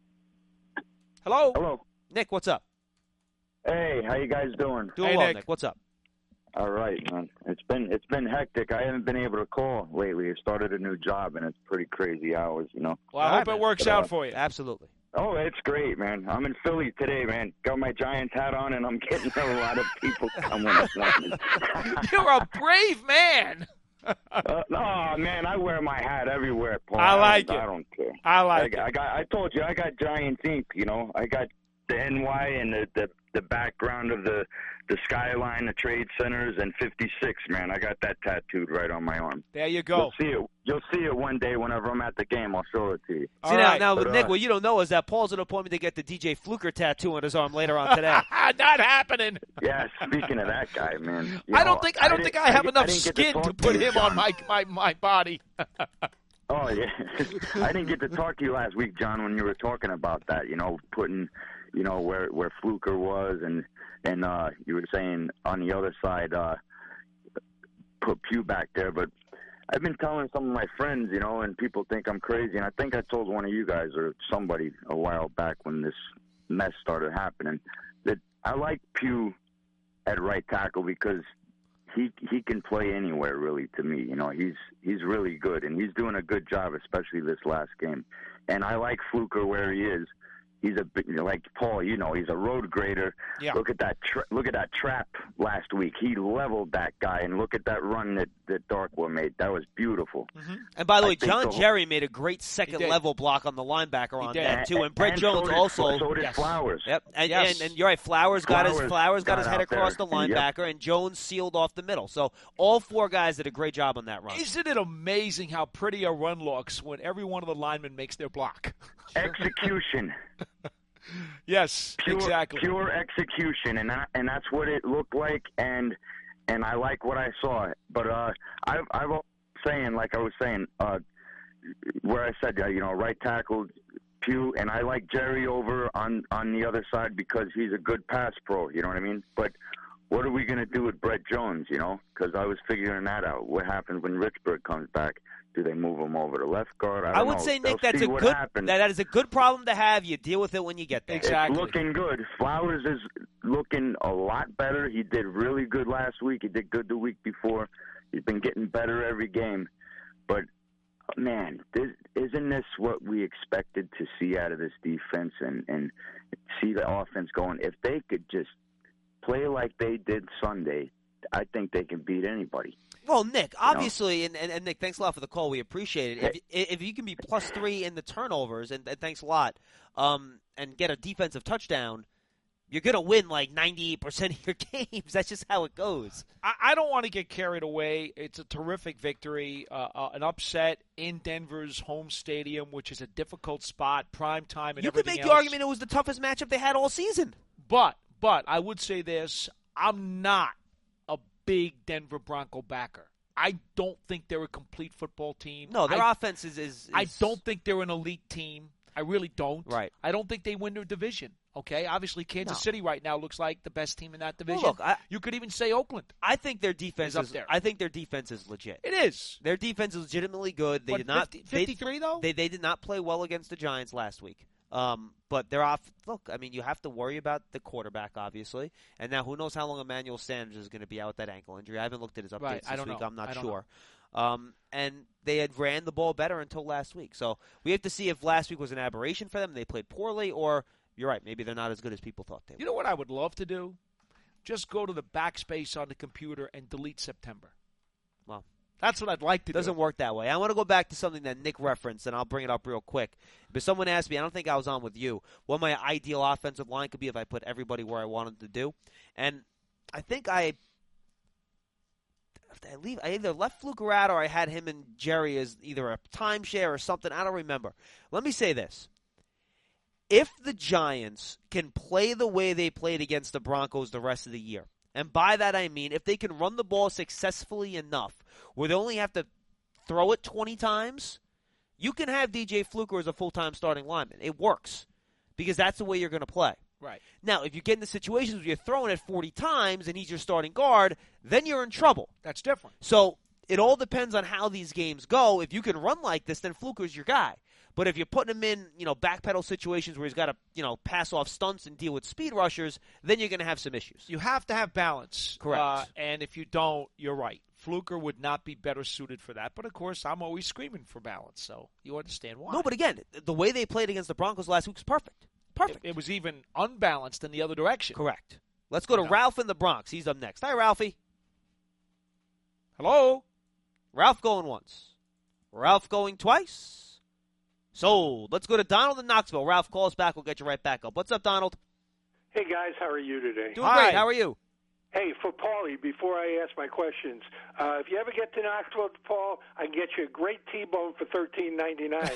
Hello. Hello. Nick, what's up? Hey, how you guys doing? Doing Hey, well, Nick. Nick. What's up? All right, man. It's been it's been hectic. I haven't been able to call lately. I started a new job and it's pretty crazy hours, you know. Well, I All hope right, it man. works But, uh, out for you. Absolutely. Oh, it's great, man. I'm in Philly today, man. Got my Giants hat on and I'm getting a lot of people coming up on me. You're a brave man. uh, no, man, I wear my hat everywhere, Paul. I like don't, it. I don't care. I I, like got- I got. I told you, I got Giants Incorporated. You know, I got the N Y and the the, the background of the the skyline, the trade centers, and fifty-six. Man, I got that tattooed right on my arm. There you go. You'll see it. You'll see it one day whenever I'm at the game. I'll show it to you. All See, now, right. now But, Nick, uh, what you don't know is that Paul's at an appointment to get the D J Fluker tattoo on his arm later on today. Not happening. Yeah, speaking of that guy, man. you I know, don't think I don't didn't- think I have di- enough didn't get skin talk to put you, him on John. my my my body. Oh yeah, I didn't get to talk to you last week, John, when you were talking about that. You know, putting, you know, where where Fluker was, and and uh, you were saying on the other side, uh, put Pugh back there. But I've been telling some of my friends, you know, and people think I'm crazy. And I think I told one of you guys or somebody a while back when this mess started happening that I like Pugh at right tackle because he he can play anywhere really. To me, you know, he's he's really good and he's doing a good job, especially this last game. And I like Fluker where he is. He's a big, like Paul, you know, he's a road grader. Yeah. Look at that! Tra- look at that trap last week. He leveled that guy, and look at that run that that Darkwa made. That was beautiful. And by the I way, think John the whole- Jerry made a great He second did. level block on the linebacker on did. that too, and Brett and Jones so did, also. So did Yes. Flowers. Yep, and, Yes. and and you're right. Flowers got his Flowers Flowers got, got his head out across there. the linebacker, and Jones sealed off the middle. So all four guys did a great job on that run. Isn't it amazing how pretty a run looks when every one of the linemen makes their block? Execution, Yes, pure, exactly. pure execution, and that, and that's what it looked like. And and I like what I saw. But uh, I've I've always saying, like I was saying, uh, where I said, uh, you know, right tackle Pugh, and I like Jerry over on on the other side because he's a good pass pro. You know what I mean? But what are we going to do with Brett Jones? You know, because I was figuring that out. What happens when Richburg comes back? Do they move him over to left guard? I, don't I would know. say, They'll Nick, that's see a what good happens. that, that is a good problem to have. You deal with it when you get there. Exactly. It's looking good. Flowers is looking a lot better. He did really good last week. He did good the week before. he's been getting better every game. But, man, this, isn't this what we expected to see out of this defense and, and see the offense going? If they could just play like they did Sunday, I think they can beat anybody. Well, Nick, obviously, and, and, and Nick, thanks a lot for the call. We appreciate it. If, if you can be plus three in the turnovers, and, and thanks a lot, um, and get a defensive touchdown, you're going to win like ninety-eight percent of your games. That's just how it goes. I, I don't want to get carried away. It's a terrific victory, uh, uh, an upset in Denver's home stadium, which is a difficult spot, prime time, and you everything could make else. the argument it was the toughest matchup they had all season. But, but I would say this, I'm not a big Denver Bronco backer. I don't think they're a complete football team. No, their I, offense is, is, is... I don't think they're an elite team. I really don't. Right. I don't think they win their division. Okay, obviously Kansas No. City right now looks like the best team in that division. Well, look, I, you could even say Oakland. I think their defense Is up is. there. I think their defense is legit. It is. Their defense is legitimately good. They What, did not. fifty, fifty-three though. They they did not play well against the Giants last week. Um, but they're off. Look, I mean, you have to worry about the quarterback, obviously, and now who knows how long Emmanuel Sanders is going to be out with that ankle injury. I haven't looked at his updates Right, this I don't week. know. I'm not I don't sure. Um, and they had ran the ball better until last week. So we have to see if last week was an aberration for them. They played poorly, or you're right. Maybe they're not as good as people thought they were. You know what I would love to do? Just go to the backspace on the computer and delete September. Well, that's what I'd like to It doesn't do. work that way. I want to go back to something that Nick referenced, and I'll bring it up real quick. But someone asked me, I don't think I was on with you, what my ideal offensive line could be if I put everybody where I wanted to do. And I think I, I, leave, I either left Fluker out or I had him and Jerry as either a timeshare or something. I don't remember. Let me say this. If the Giants can play the way they played against the Broncos the rest of the year, and by that I mean if they can run the ball successfully enough where they only have to throw it twenty times, you can have D J Fluker as a full-time starting lineman. It works because that's the way you're going to play. Right. Now, if you get into situations where you're throwing it forty times and he's your starting guard, then you're in trouble. That's different. So it all depends on how these games go. If you can run like this, then Fluker's your guy. But if you're putting him in, you know, backpedal situations where he's got to, you know, pass off stunts and deal with speed rushers, then you're going to have some issues. You have to have balance. Correct. Uh, and if you don't, you're right. Fluker would not be better suited for that. But, of course, I'm always screaming for balance, so you understand why. No, but again, the way they played against the Broncos last week was perfect. Perfect. It, it was even unbalanced in the other direction. Correct. Let's go to No. Ralph in the Bronx. He's up next. Hi, Ralphie. Hello? Ralph going once. Ralph going twice. Sold. Let's go to Donald in Knoxville. Ralph, call us back. We'll get you right back up. What's up, Donald? Hey, guys. How are you today? Doing Hi. great. How are you? Hey, for Paulie, before I ask my questions, uh, if you ever get to Knoxville, Paul, I can get you a great T-bone for thirteen ninety-nine.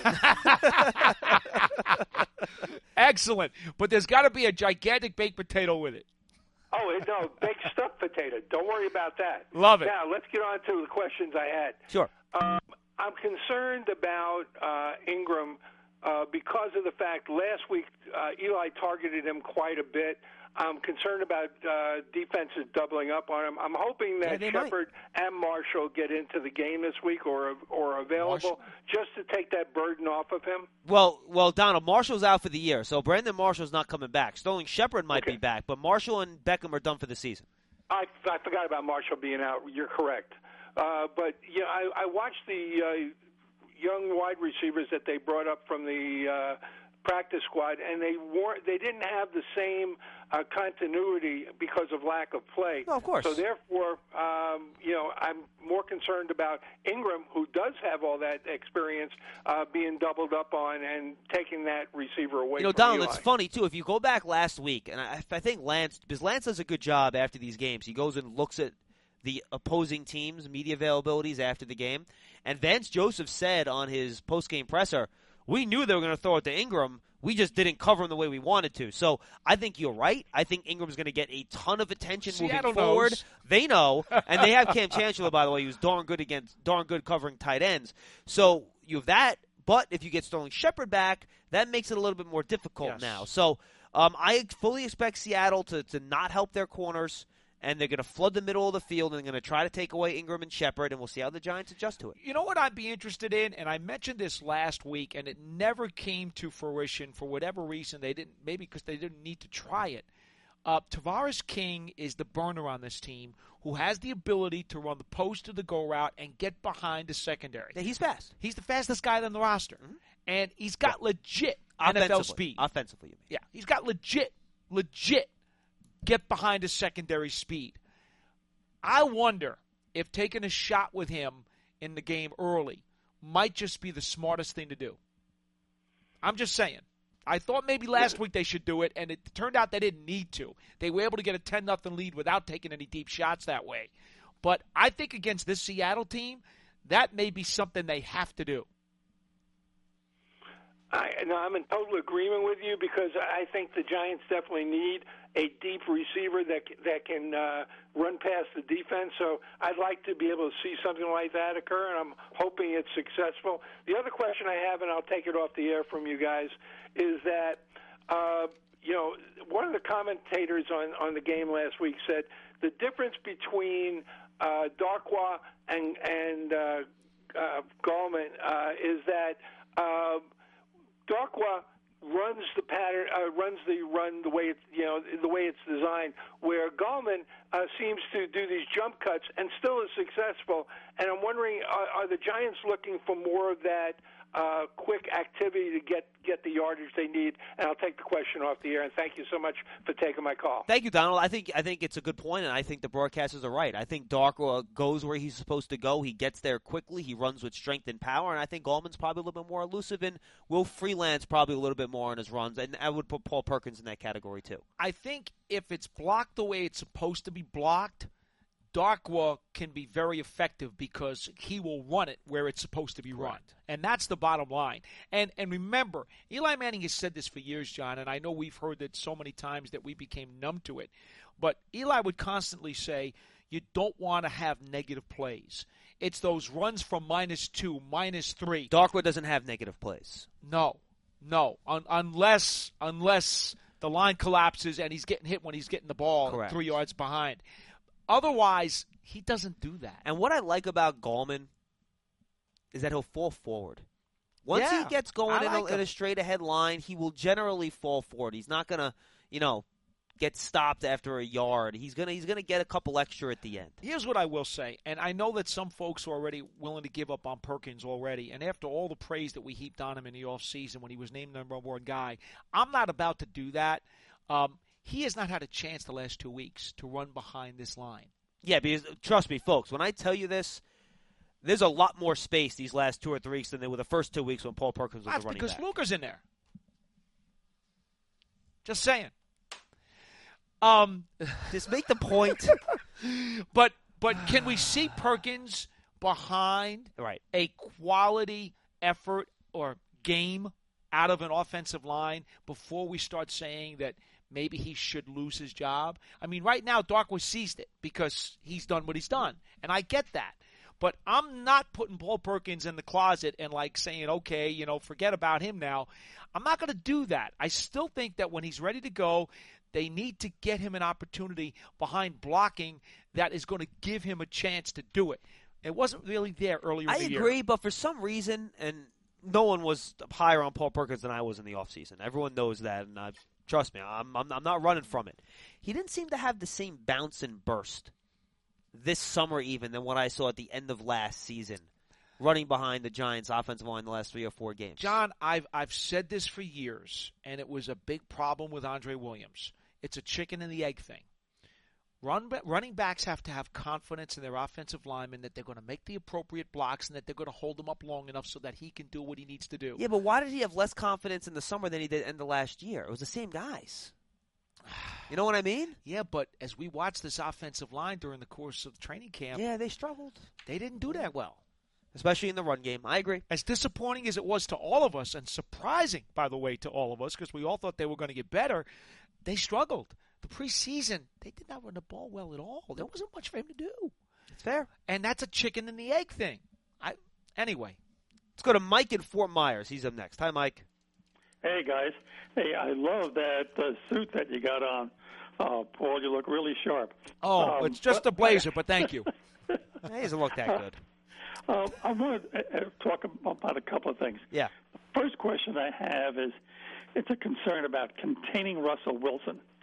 Excellent. But there's got to be a gigantic baked potato with it. Oh, no, baked stuffed potato. Don't worry about that. Love it. Now, let's get on to the questions I had. Sure. Um, I'm concerned about uh, Ingram uh, because of the fact last week uh, Eli targeted him quite a bit. I'm concerned about uh, defenses doubling up on him. I'm hoping Yeah, that they might. Shepard and Marshall get into the game this week or or available Marshall. just to take that burden off of him. Well, well, Donald, Marshall's out for the year, so Brandon Marshall's not coming back. Sterling Shepard might Okay. be back, but Marshall and Beckham are done for the season. I, I forgot about Marshall being out. You're correct. Uh, but yeah, I, I watched the uh, young wide receivers that they brought up from the uh, practice squad, and they weren't. They didn't have the same uh, continuity because of lack of play. No, of course. So therefore, um, you know, I'm more concerned about Ingram, who does have all that experience, uh, being doubled up on and taking that receiver away. You know, from Donald, Eli. it's funny, too. If you go back last week, and I, I think Lance, because Lance does a good job after these games, he goes and looks at the opposing team's media availabilities after the game, and Vance Joseph said on his post-game presser, we knew they were going to throw it to Ingram. We just didn't cover him the way we wanted to. So I think you're right. I think Ingram's going to get a ton of attention Seattle moving forward. knows. They know, and they have Cam Chancellor, by the way, who's darn good against darn good covering tight ends. So you have that. But if you get Sterling Shepard back, that makes it a little bit more difficult Yes. now. So um, I fully expect Seattle to, to not help their corners, and they're going to flood the middle of the field, and they're going to try to take away Ingram and Shepard, and we'll see how the Giants adjust to it. You know what I'd be interested in, and I mentioned this last week, and it never came to fruition for whatever reason. They didn't, maybe because they didn't need to try it. Uh, Tavares King is the burner on this team who has the ability to run the post to the go route and get behind the secondary. Yeah, he's fast. He's the fastest guy on the roster. Mm-hmm. And he's got yeah. legit N F L speed. Offensively, you mean. Yeah, he's got legit, legit get behind the secondary speed. I wonder if taking a shot with him in the game early might just be the smartest thing to do. I'm just saying. I thought maybe last week they should do it, and it turned out they didn't need to. They were able to get a ten nothing lead without taking any deep shots that way. But I think against this Seattle team, that may be something they have to do. I, no, I'm in total agreement with you because I think the Giants definitely need a deep receiver that that can uh, run past the defense. So I'd like to be able to see something like that occur, and I'm hoping it's successful. The other question I have, and I'll take it off the air from you guys, is that uh, you know one of the commentators on on the game last week said the difference between uh, Darkwa and and uh, uh, Gallman uh, is that. Uh, Darkwa runs the pattern, uh, runs the run the way it's, you know, the way it's designed. Where Gallman uh, seems to do these jump cuts and still is successful. And I'm wondering, are, are the Giants looking for more of that uh, quick activity to get get the yardage they need? And I'll take the question off the air. And thank you so much for taking my call. Thank you, Donald. I think I think it's a good point, and I think the broadcasters are right. I think Darkwa goes where he's supposed to go. He gets there quickly. He runs with strength and power, and I think Gallman's probably a little bit more elusive, and Will Freelance probably a little bit more on his runs. And I would put Paul Perkins in that category too. I think if it's blocked the way it's supposed to be blocked, Darkwa can be very effective because he will run it where it's supposed to be run. Correct. And that's the bottom line. And and remember, Eli Manning has said this for years, John, and I know we've heard it so many times that we became numb to it. But Eli would constantly say, you don't want to have negative plays. It's those runs from minus two, minus three. Darkwa doesn't have negative plays. No, no, Un- unless unless the line collapses and he's getting hit when he's getting the ball Correct. three yards behind. Otherwise, he doesn't do that. And what I like about Gallman is that he'll fall forward. Once yeah, he gets going in, like a, in a straight-ahead line, he will generally fall forward. He's not going to, you know, get stopped after a yard. He's going to he's gonna get a couple extra at the end. Here's what I will say, and I know that some folks are already willing to give up on Perkins already, and after all the praise that we heaped on him in the offseason when he was named number one guy, I'm not about to do that. Um He has not had a chance the last two weeks to run behind this line. Yeah, because trust me, folks, when I tell you this, there's a lot more space these last two or three weeks than there were the first two weeks when Paul Perkins was That's the running because back. Fluker's in there. Just saying. Um, Just make the point. but but can we see Perkins behind right. a quality effort or game out of an offensive line before we start saying that maybe he should lose his job? I mean, right now, Darkwa seized it because he's done what he's done, and I get that. But I'm not putting Paul Perkins in the closet and, like, saying, okay, you know, forget about him now. I'm not going to do that. I still think that when he's ready to go, they need to get him an opportunity behind blocking that is going to give him a chance to do it. It wasn't really there earlier in I the year. agree, but for some reason, and no one was higher on Paul Perkins than I was in the offseason. Everyone knows that, and I've trust me, I'm, I'm I'm not running from it. He didn't seem to have the same bounce and burst this summer even than what I saw at the end of last season, running behind the Giants' offensive line the last three or four games. John, I've I've said this for years, and it was a big problem with Andre Williams. It's a chicken and the egg thing. Run, running backs have to have confidence in their offensive linemen that they're going to make the appropriate blocks and that they're going to hold them up long enough so that he can do what he needs to do. Yeah, but why did he have less confidence in the summer than he did in the last year? It was the same guys. You know what I mean? Yeah, but as we watched this offensive line during the course of the training camp, yeah, they struggled. They didn't do that well. Especially in the run game. I agree. As disappointing as it was to all of us, and surprising, by the way, to all of us, because we all thought they were going to get better, they struggled. The preseason, they did not run the ball well at all. There wasn't much for him to do. It's fair. And that's a chicken and the egg thing. I Anyway. Let's go to Mike in Fort Myers. He's up next. Hi, Mike. Hey, guys. Hey, I love that uh, suit that you got on. Uh, Paul, you look really sharp. Oh, um, it's just but, a blazer, but thank you. He doesn't look that good. Uh, I want to uh, talk about a couple of things. Yeah. The first question I have is, it's a concern about containing Russell Wilson.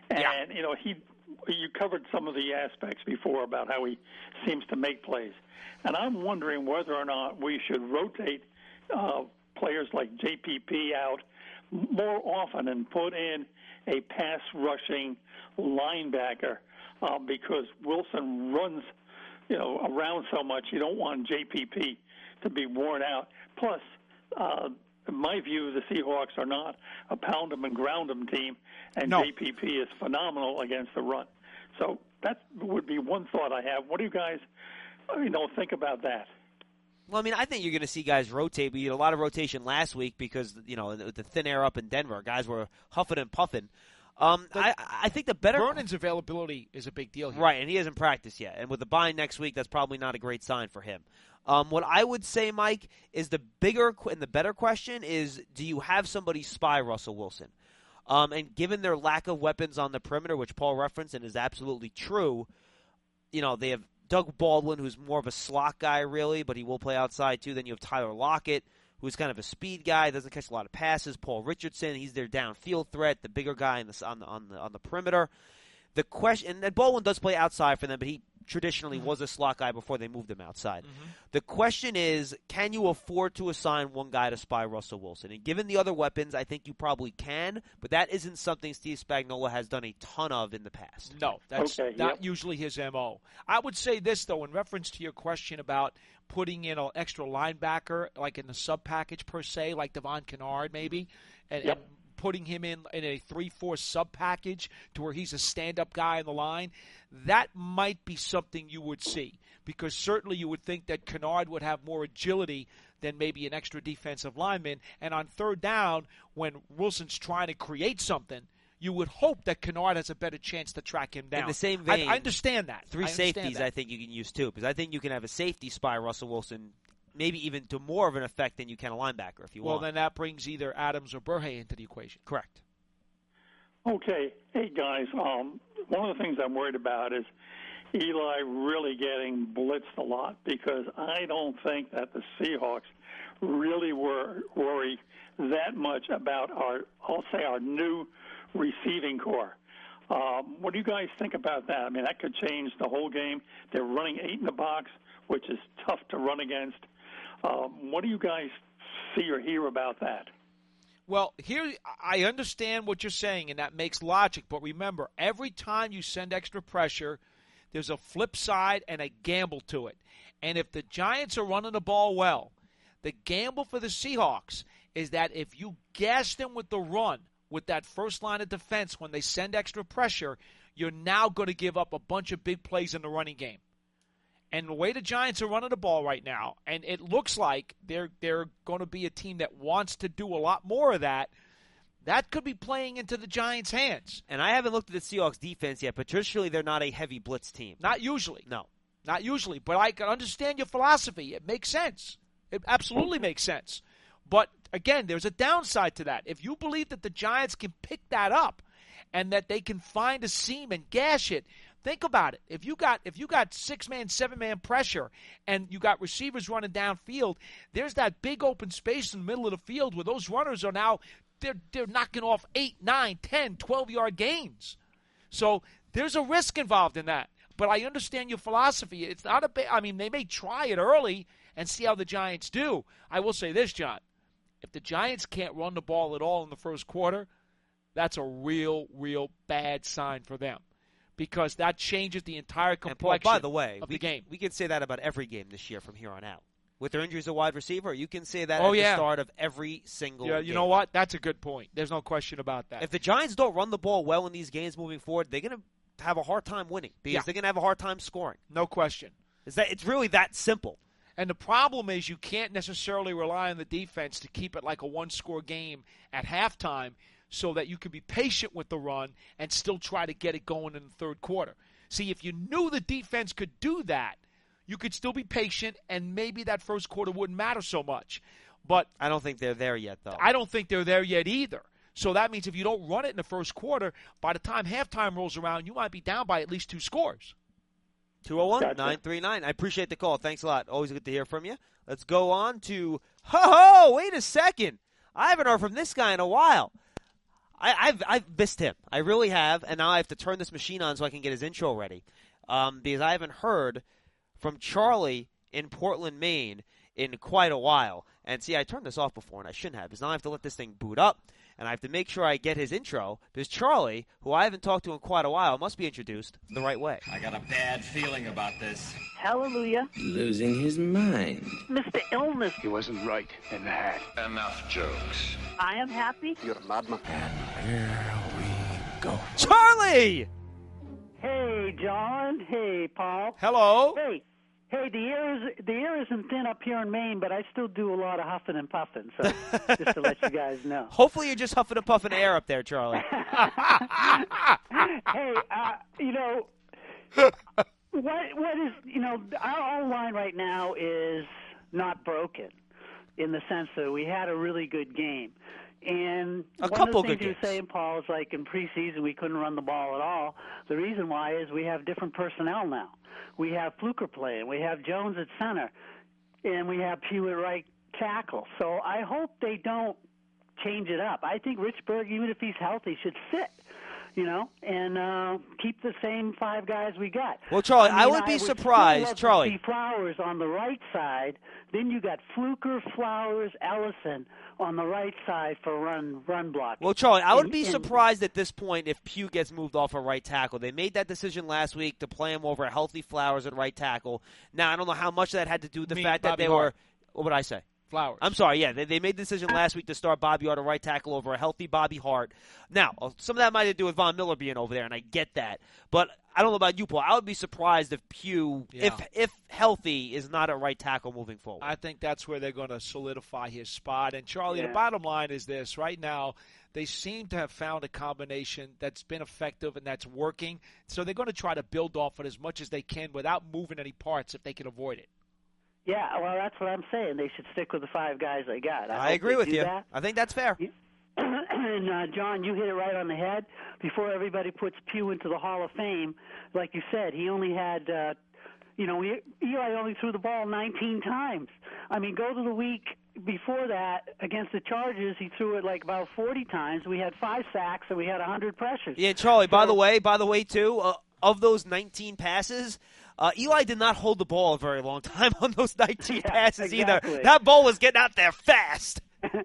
And, Yeah. you know, he you covered some of the aspects before about how he seems to make plays. And I'm wondering whether or not we should rotate uh, players like J P P out more often and put in a pass-rushing linebacker uh, because Wilson runs, you know, around so much. You don't want J P P to be worn out. Plus, uh, in my view, the Seahawks are not a pound 'em and ground 'em team, and No. J P P is phenomenal against the run. So that would be one thought I have. What do you guys, you know, think about that? Well, I mean, I think you're going to see guys rotate. We had a lot of rotation last week because, you know, the thin air up in Denver, guys were huffing and puffing. Um, I, I think the better Vernon's availability is a big deal here. right, and he hasn't practiced yet. And with the bye next week, that's probably not a great sign for him. Um, what I would say, Mike, is the bigger and the better question is: do you have somebody spy Russell Wilson? Um, and given their lack of weapons on the perimeter, which Paul referenced and is absolutely true, you know, they have Doug Baldwin, who's more of a slot guy, really, but he will play outside too. Then you have Tyler Lockett, who's kind of a speed guy, doesn't catch a lot of passes. Paul Richardson, he's their downfield threat, the bigger guy in the, on the on the on the perimeter. The question, and Baldwin does play outside for them, but he traditionally mm-hmm. was a slot guy before they moved him outside. Mm-hmm. The question is, can you afford to assign one guy to spy Russell Wilson? And given the other weapons, I think you probably can, but that isn't something Steve Spagnuolo has done a ton of in the past. No, that's okay, not yep. usually his M O. I would say this, though, in reference to your question about putting in an extra linebacker, like in the sub-package per se, like Devon Kennard maybe, and, yep. and putting him in in a three four sub-package to where he's a stand-up guy on the line, that might be something you would see. Because certainly you would think that Kennard would have more agility than maybe an extra defensive lineman. And on third down, when Wilson's trying to create something, you would hope that Kennard has a better chance to track him down. In the same vein, I, I understand that. Three I understand safeties that. I think you can use too, because I think you can have a safety spy Russell Wilson maybe even to more of an effect than you can a linebacker if you well, want. Well, then that brings either Adams or Burhay into the equation. Correct. Okay. Hey, guys, um, one of the things I'm worried about is Eli really getting blitzed a lot because I don't think that the Seahawks really were worry that much about our, I'll say, our new receiving core. Um, what do you guys think about that? I mean, that could change the whole game. They're running eight in the box, which is tough to run against. Um, what do you guys see or hear about that? Well, here I understand what you're saying, and that makes logic. But remember, every time you send extra pressure, there's a flip side and a gamble to it. And if the Giants are running the ball well, the gamble for the Seahawks is that if you gas them with the run, with that first line of defense when they send extra pressure, you're now going to give up a bunch of big plays in the running game. And the way the Giants are running the ball right now, and it looks like they're they're going to be a team that wants to do a lot more of that, that could be playing into the Giants' hands. And I haven't looked at the Seahawks defense yet, but traditionally they're not a heavy blitz team. Not usually. No. Not usually. But I can understand your philosophy. It makes sense. It absolutely makes sense. But, again, there's a downside to that. If you believe that the Giants can pick that up and that they can find a seam and gash it, think about it. If you got if you got six-man, seven-man pressure and you got receivers running downfield, there's that big open space in the middle of the field where those runners are now they're they're knocking off eight, nine, ten, twelve-yard gains. So there's a risk involved in that. But I understand your philosophy. It's not a big, I mean, they may try it early and see how the Giants do. I will say this, John. If the Giants can't run the ball at all in the first quarter, that's a real, real bad sign for them. Because that changes the entire complexion Paul, by the way, of we, the game. We can say that about every game this year from here on out. With their injuries at wide receiver, you can say that oh, at yeah. the start of every single yeah, game. You know what? That's a good point. There's no question about that. If the Giants don't run the ball well in these games moving forward, they're going to have a hard time winning because yeah. they're going to have a hard time scoring. No question. It's, that, it's really that simple. And the problem is you can't necessarily rely on the defense to keep it like a one-score game at halftime so that you can be patient with the run and still try to get it going in the third quarter. See, if you knew the defense could do that, you could still be patient, and maybe that first quarter wouldn't matter so much. But I don't think they're there yet, though. I don't think they're there yet either. So that means if you don't run it in the first quarter, by the time halftime rolls around, you might be down by at least two scores. two oh one, nine three nine. I appreciate the call. Thanks a lot. Always good to hear from you. Let's go on to, ho-ho, wait a second. I haven't heard from this guy in a while. I, I've I've missed him. I really have, and now I have to turn this machine on so I can get his intro ready, um, because I haven't heard from Charlie in Portland, Maine, in quite a while. And see, I turned this off before, and I shouldn't have, because now I have to let this thing boot up, and I have to make sure I get his intro, because Charlie, who I haven't talked to in quite a while, must be introduced the right way. I got a bad feeling about this. Hallelujah. Losing his mind. Mister Illness. He wasn't right in the hat. Enough jokes. I am happy. You're a madman. And here we go. Charlie! Hey, John. Hey, Paul. Hello. Hey. Hey, the air is the air isn't thin up here in Maine, but I still do a lot of huffing and puffing. So just to let you guys know. Hopefully, you're just huffing and puffing air up there, Charlie. Hey, uh, you know what? What is you know our O-line right now is not broken in the sense that we had a really good game. And a one couple of the things good you were games. saying, Paul, is like in preseason we couldn't run the ball at all. The reason why is we have different personnel now. We have Fluker playing, we have Jones at center, and we have Pugh at right tackle. So I hope they don't change it up. I think Richburg, even if he's healthy, should sit. You know, and uh, keep the same five guys we got. Well, Charlie, I, mean, I would be I would surprised, still love Charlie. To see Flowers on the right side. Then you got Fluker, Flowers, Ellison on the right side for run run block. Well, Charlie, I would And- be and- surprised at this point if Pugh gets moved off a right tackle. They made that decision last week to play him over healthy Flowers at right tackle. Now, I don't know how much that had to do with the mean fact that Bobby they Hart. were. What would I say? Flowers. I'm sorry, yeah. They, they made the decision last week to start Bobby Hart at right tackle over a healthy Bobby Hart. Now, uh, some of that might have to do with Von Miller being over there, and I get that. But I don't know about you, Paul. I would be surprised if Pugh, Yeah. if if healthy, is not at right tackle moving forward. I think that's where they're going to solidify his spot. And, Charlie, Yeah. the bottom line is this. Right now, they seem to have found a combination that's been effective and that's working. So they're going to try to build off it as much as they can without moving any parts if they can avoid it. Yeah, well, that's what I'm saying. They should stick with the five guys they got. I, I hope agree they with do you. that. I think that's fair. And uh, John, you hit it right on the head. Before everybody puts Pugh into the Hall of Fame, like you said, he only had, uh, you know, Eli only threw the ball nineteen times. I mean, go to the week before that against the Chargers, he threw it like about forty times. We had five sacks and we had one hundred pressures. Yeah, Charlie, by So- the way, by the way, too, uh, of those nineteen passes, uh, Eli did not hold the ball a very long time on those nineteen Yeah, passes exactly. either. That ball was getting out there fast.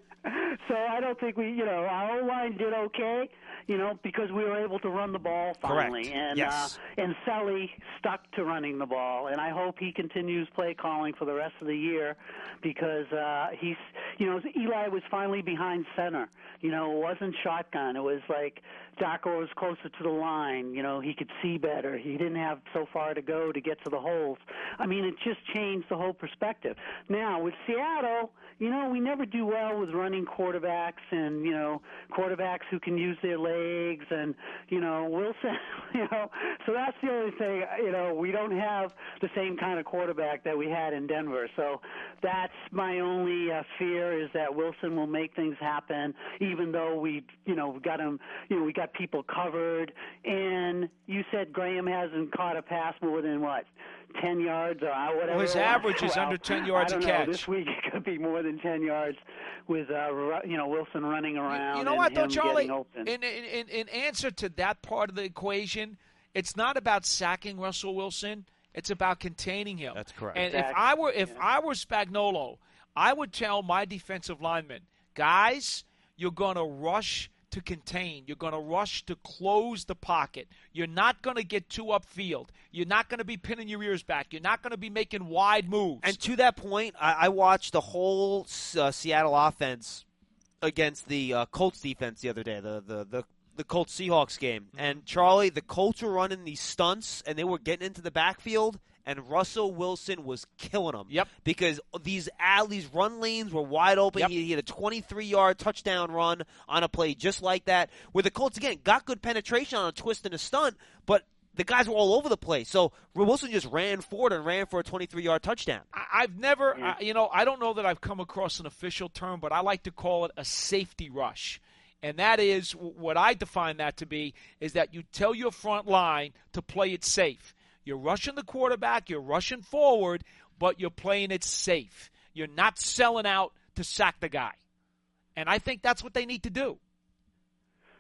So I don't think we, you know, our O-line did okay, you know, because we were able to run the ball finally. Correct. And Yes. uh, and Sully stuck to running the ball, and I hope he continues play calling for the rest of the year because uh, he's, you know, Eli was finally behind center. You know, it wasn't shotgun. It was like Darko was closer to the line. You know, he could see better. He didn't have so far to go to get to the holes. I mean, it just changed the whole perspective. Now, with Seattle, you know, we never do well with running quarterbacks and, you know, quarterbacks who can use their legs and, you know, Wilson, you know. So that's the only thing, you know, we don't have the same kind of quarterback that we had in Denver. So that's my only uh, fear is that Wilson will make things happen, even though we, you know, we got him, you know, we got people covered. And you said Graham hasn't caught a pass more than what? ten yards or whatever. Well, his it was. average is Well, under ten yards I don't a know. catch. This week it could be more than ten yards with uh, Ru- you know Wilson running around. You know and what, though, him Charlie? getting open. In, in, in, in answer to that part of the equation, it's not about sacking Russell Wilson. It's about containing him. That's correct. And Exactly. if I were if Yeah. I were Spagnuolo, I would tell my defensive linemen, guys, you're going to rush to contain. You're going to rush to close the pocket. You're not going to get too upfield. You're not going to be pinning your ears back. You're not going to be making wide moves. And to that point, I, I watched the whole uh, Seattle offense against the uh, Colts defense the other day, the the the, the Colts Seahawks game. And Charlie, the Colts were running these stunts, and they were getting into the backfield, and Russell Wilson was killing them. Yep. Because these alleys, run lanes were wide open. Yep. He, he had a twenty-three-yard touchdown run on a play just like that, where the Colts, again, got good penetration on a twist and a stunt, but the guys were all over the place. So Wilson just ran forward and ran for a twenty-three-yard touchdown. I- I've never, I, you know, I don't know that I've come across an official term, but I like to call it a safety rush. And that is what I define that to be, is that you tell your front line to play it safe. You're rushing the quarterback, you're rushing forward, but you're playing it safe. You're not selling out to sack the guy. And I think that's what they need to do.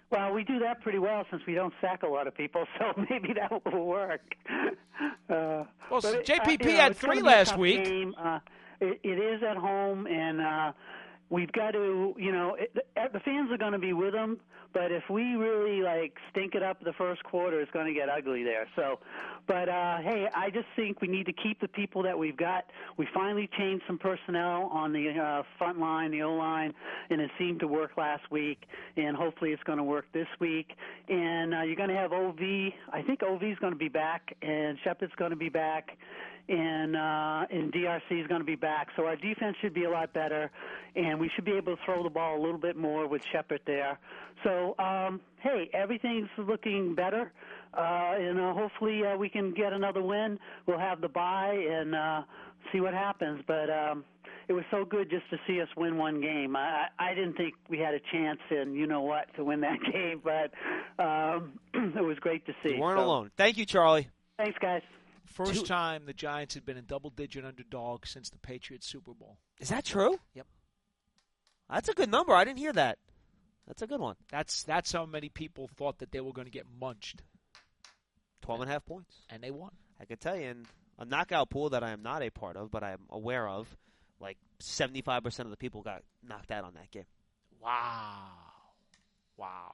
Well, we do that pretty well since we don't sack a lot of people, so maybe that will work. Uh, well, but it, J P P uh, you know, had it's gonna three be a last tough week. Game. Uh, it, it is at home, and uh, we've got to, you know, it, the fans are going to be with them. But if we really like stink it up the first quarter, it's going to get ugly there. So, but uh, hey, I just think we need to keep the people that we've got. We finally changed some personnel on the uh, front line, the O line, and it seemed to work last week. And hopefully, it's going to work this week. And uh, you're going to have O V. I think O V is going to be back, and Shepard's going to be back. And uh, and D R C is going to be back, so our defense should be a lot better, and we should be able to throw the ball a little bit more with Shepard there. So um, hey, everything's looking better, uh, and uh, hopefully uh, we can get another win. We'll have the bye and uh, see what happens. But um, it was so good just to see us win one game. I, I didn't think we had a chance, and you know what, to win that game, but um, it was great to see. You weren't so, alone. Thank you, Charlie. Thanks, guys. First Two. time the Giants had been a double-digit underdog since the Patriots Super Bowl. Is that true? Yep. That's a good number. I didn't hear that. That's a good one. That's that's how many people thought that they were going to get munched. Twelve and a half points. And they won. I could tell you, in a knockout pool that I am not a part of, but I am aware of, like seventy-five percent of the people got knocked out on that game. Wow. Wow.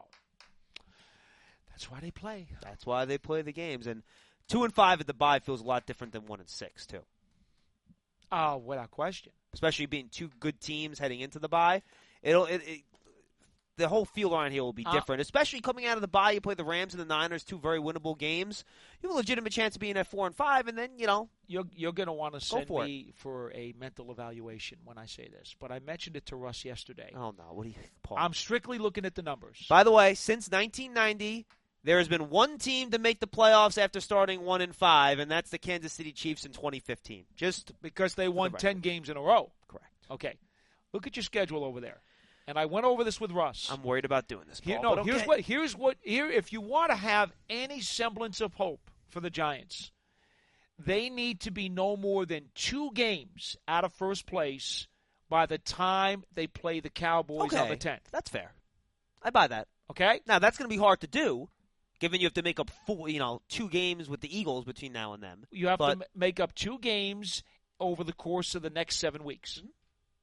That's why they play. That's why they play the games. And two and five at the bye feels a lot different than one and six, too. Oh, without question. Especially being two good teams heading into the bye. It'll it, it the whole feel around here will be different. Uh, Especially coming out of the bye, you play the Rams and the Niners, two very winnable games. You have a legitimate chance of being at four and five, and then, you know. You're, you're going to want to send for me it. for a mental evaluation when I say this. But I mentioned it to Russ yesterday. Oh, no. What do you think, Paul? I'm strictly looking at the numbers. By the way, since nineteen ninety, there has been one team to make the playoffs after starting one and five, and that's the Kansas City Chiefs in twenty fifteen. Just because they won the ten games in a row. Correct. Okay. Look at your schedule over there. And I went over this with Russ. I'm worried about doing this, Paul. Here, no, but okay. here's what here's what here if you want to have any semblance of hope for the Giants, they need to be no more than two games out of first place by the time they play the Cowboys okay. on the tenth. That's fair. I buy that. Okay? Now, that's going to be hard to do, given you have to make up four, you know, two games with the Eagles between now and then. You have but, to m- make up two games over the course of the next seven weeks. Mm-hmm.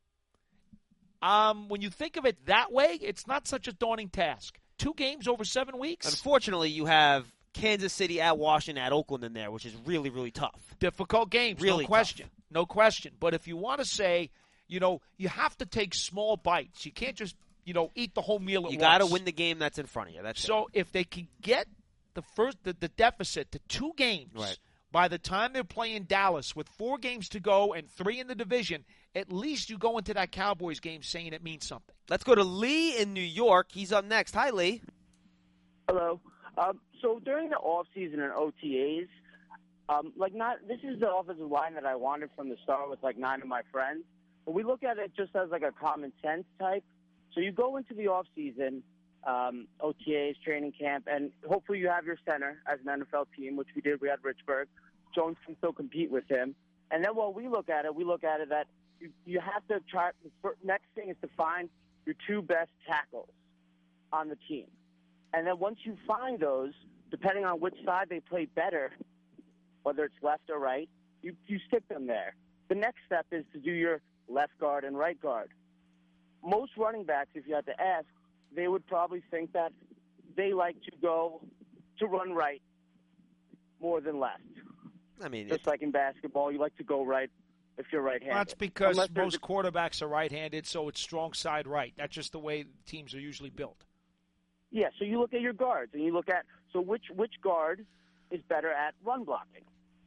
Um, when you think of it that way, it's not such a daunting task. Two games over seven weeks? Unfortunately, you have Kansas City at Washington at Oakland in there, which is really, really tough. Difficult games, really no question. Tough. No question. But if you want to say, you know, you have to take small bites. You can't just, you know, eat the whole meal at you once. You got to win the game that's in front of you. That's so it. if they can get the first the, the deficit to two games right. by the time they're playing Dallas with four games to go and three in the division, at least you go into that Cowboys game saying it means something. Let's go to Lee in New York. He's up next. Hi, Lee. Hello. Um, so during the offseason and O T As, um, like not this is the offensive line that I wanted from the start with like nine of my friends. But we look at it just as like a common sense type. So you go into the offseason, um, O T As, training camp, and hopefully you have your center as an N F L team, which we did. We had Richburg. Jones can still compete with him. And then while we look at it, we look at it that you, you have to try – the next thing is to find your two best tackles on the team. And then once you find those, depending on which side they play better, whether it's left or right, you, you stick them there. The next step is to do your left guard and right guard. Most running backs, if you had to ask, they would probably think that they like to go to run right more than left. I mean, just like in basketball, you like to go right if you're right-handed. Well, that's because Unless most a... quarterbacks are right-handed, so it's strong side right. That's just the way teams are usually built. Yeah, so you look at your guards, and you look at, so which which guard is better at run blocking?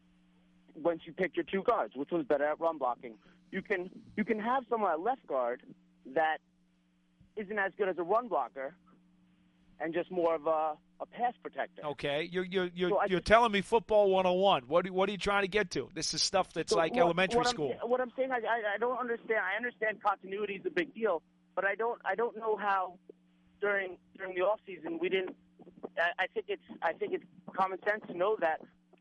Once you pick your two guards, which one's better at run blocking? You can you can have someone at left guard that isn't as good as a run blocker and just more of a, a pass protector. Okay, you're you're you're, so you're just, telling me football one oh one. What are, what are you trying to get to? This is stuff that's so like what, elementary what school. I'm, what I'm saying, I, I, I don't understand. I understand continuity is a big deal, but I don't I don't know how during during the off season we didn't. I, I think it's I think it's common sense to know that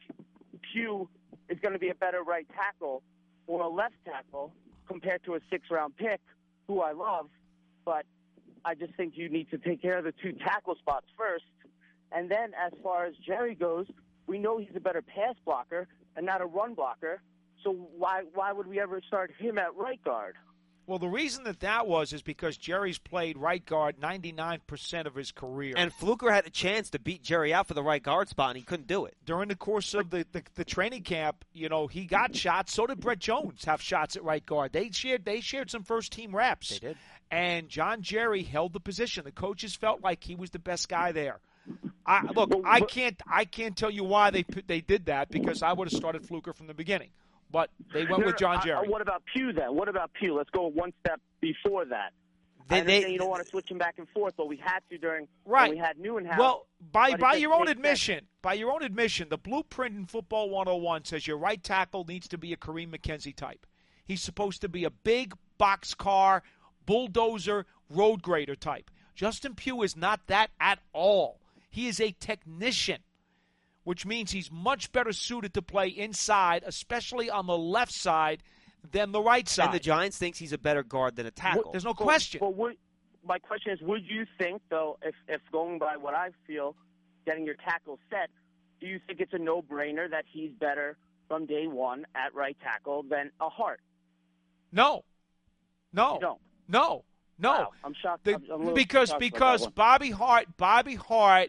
Pugh is going to be a better right tackle or a left tackle compared to a six round pick, who I love, but I just think you need to take care of the two tackle spots first. And then as far as Jerry goes, we know he's a better pass blocker and not a run blocker. So why why would we ever start him at right guard? Well, the reason that that was is because Jerry's played right guard ninety-nine percent of his career. And Fluker had a chance to beat Jerry out for the right guard spot, and he couldn't do it. During the course of the, the, the training camp, you know, he got shots. So did Brett Jones have shots at right guard. They shared they shared some first-team reps. They did. And John Jerry held the position. The coaches felt like he was the best guy there. I, look, I can't I can't tell you why they they did that, because I would have started Fluker from the beginning. But they went no, with John no, Jerry. I, what about Pugh then? What about Pugh? Let's go one step before that. They, I understand they, you don't want to switch him back and forth, but we had to during right. when we had Newenhouse. Well, by but by it your own makes admission, sense. by your own admission, the blueprint in Football one oh one says your right tackle needs to be a Kareem McKenzie type. He's supposed to be a big boxcar, bulldozer, road grader type. Justin Pugh is not that at all. He is a technician, which means he's much better suited to play inside, especially on the left side, than the right side. And the Giants thinks he's a better guard than a tackle. There's no But- question. But would, my question is, would you think, though, if, if going by what I feel, getting your tackle set, do you think it's a no-brainer that he's better from day one at right tackle than a Hart? No. No. No. No. No. Wow, I'm shocked. The- I'm, I'm a little because shocked about because that one. Bobby Hart Bobby Hart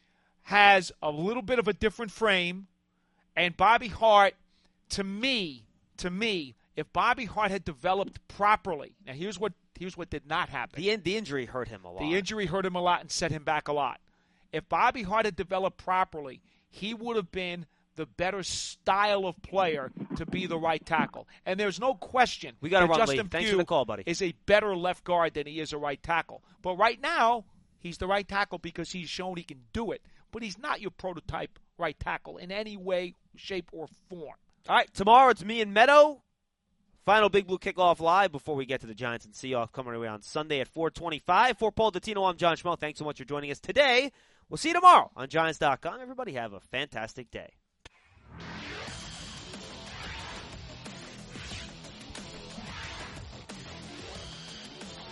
has a little bit of a different frame, and Bobby Hart, to me, to me, if Bobby Hart had developed properly, now here's what here's what did not happen. The, the injury hurt him a lot. The injury hurt him a lot and set him back a lot. If Bobby Hart had developed properly, he would have been the better style of player to be the right tackle. And there's no question We gotta that run, Justin Lee. Thanks Pugh for the call, buddy. is a better left guard than he is a right tackle. But right now, he's the right tackle because he's shown he can do it. But he's not your prototype right tackle in any way, shape, or form. All right, tomorrow it's me and Meadow. Final Big Blue Kickoff live before we get to the Giants and Seahawks coming away on Sunday at four twenty-five. For Paul Dottino, I'm John Schmo. Thanks so much for joining us today. We'll see you tomorrow on Giants dot com. Everybody have a fantastic day.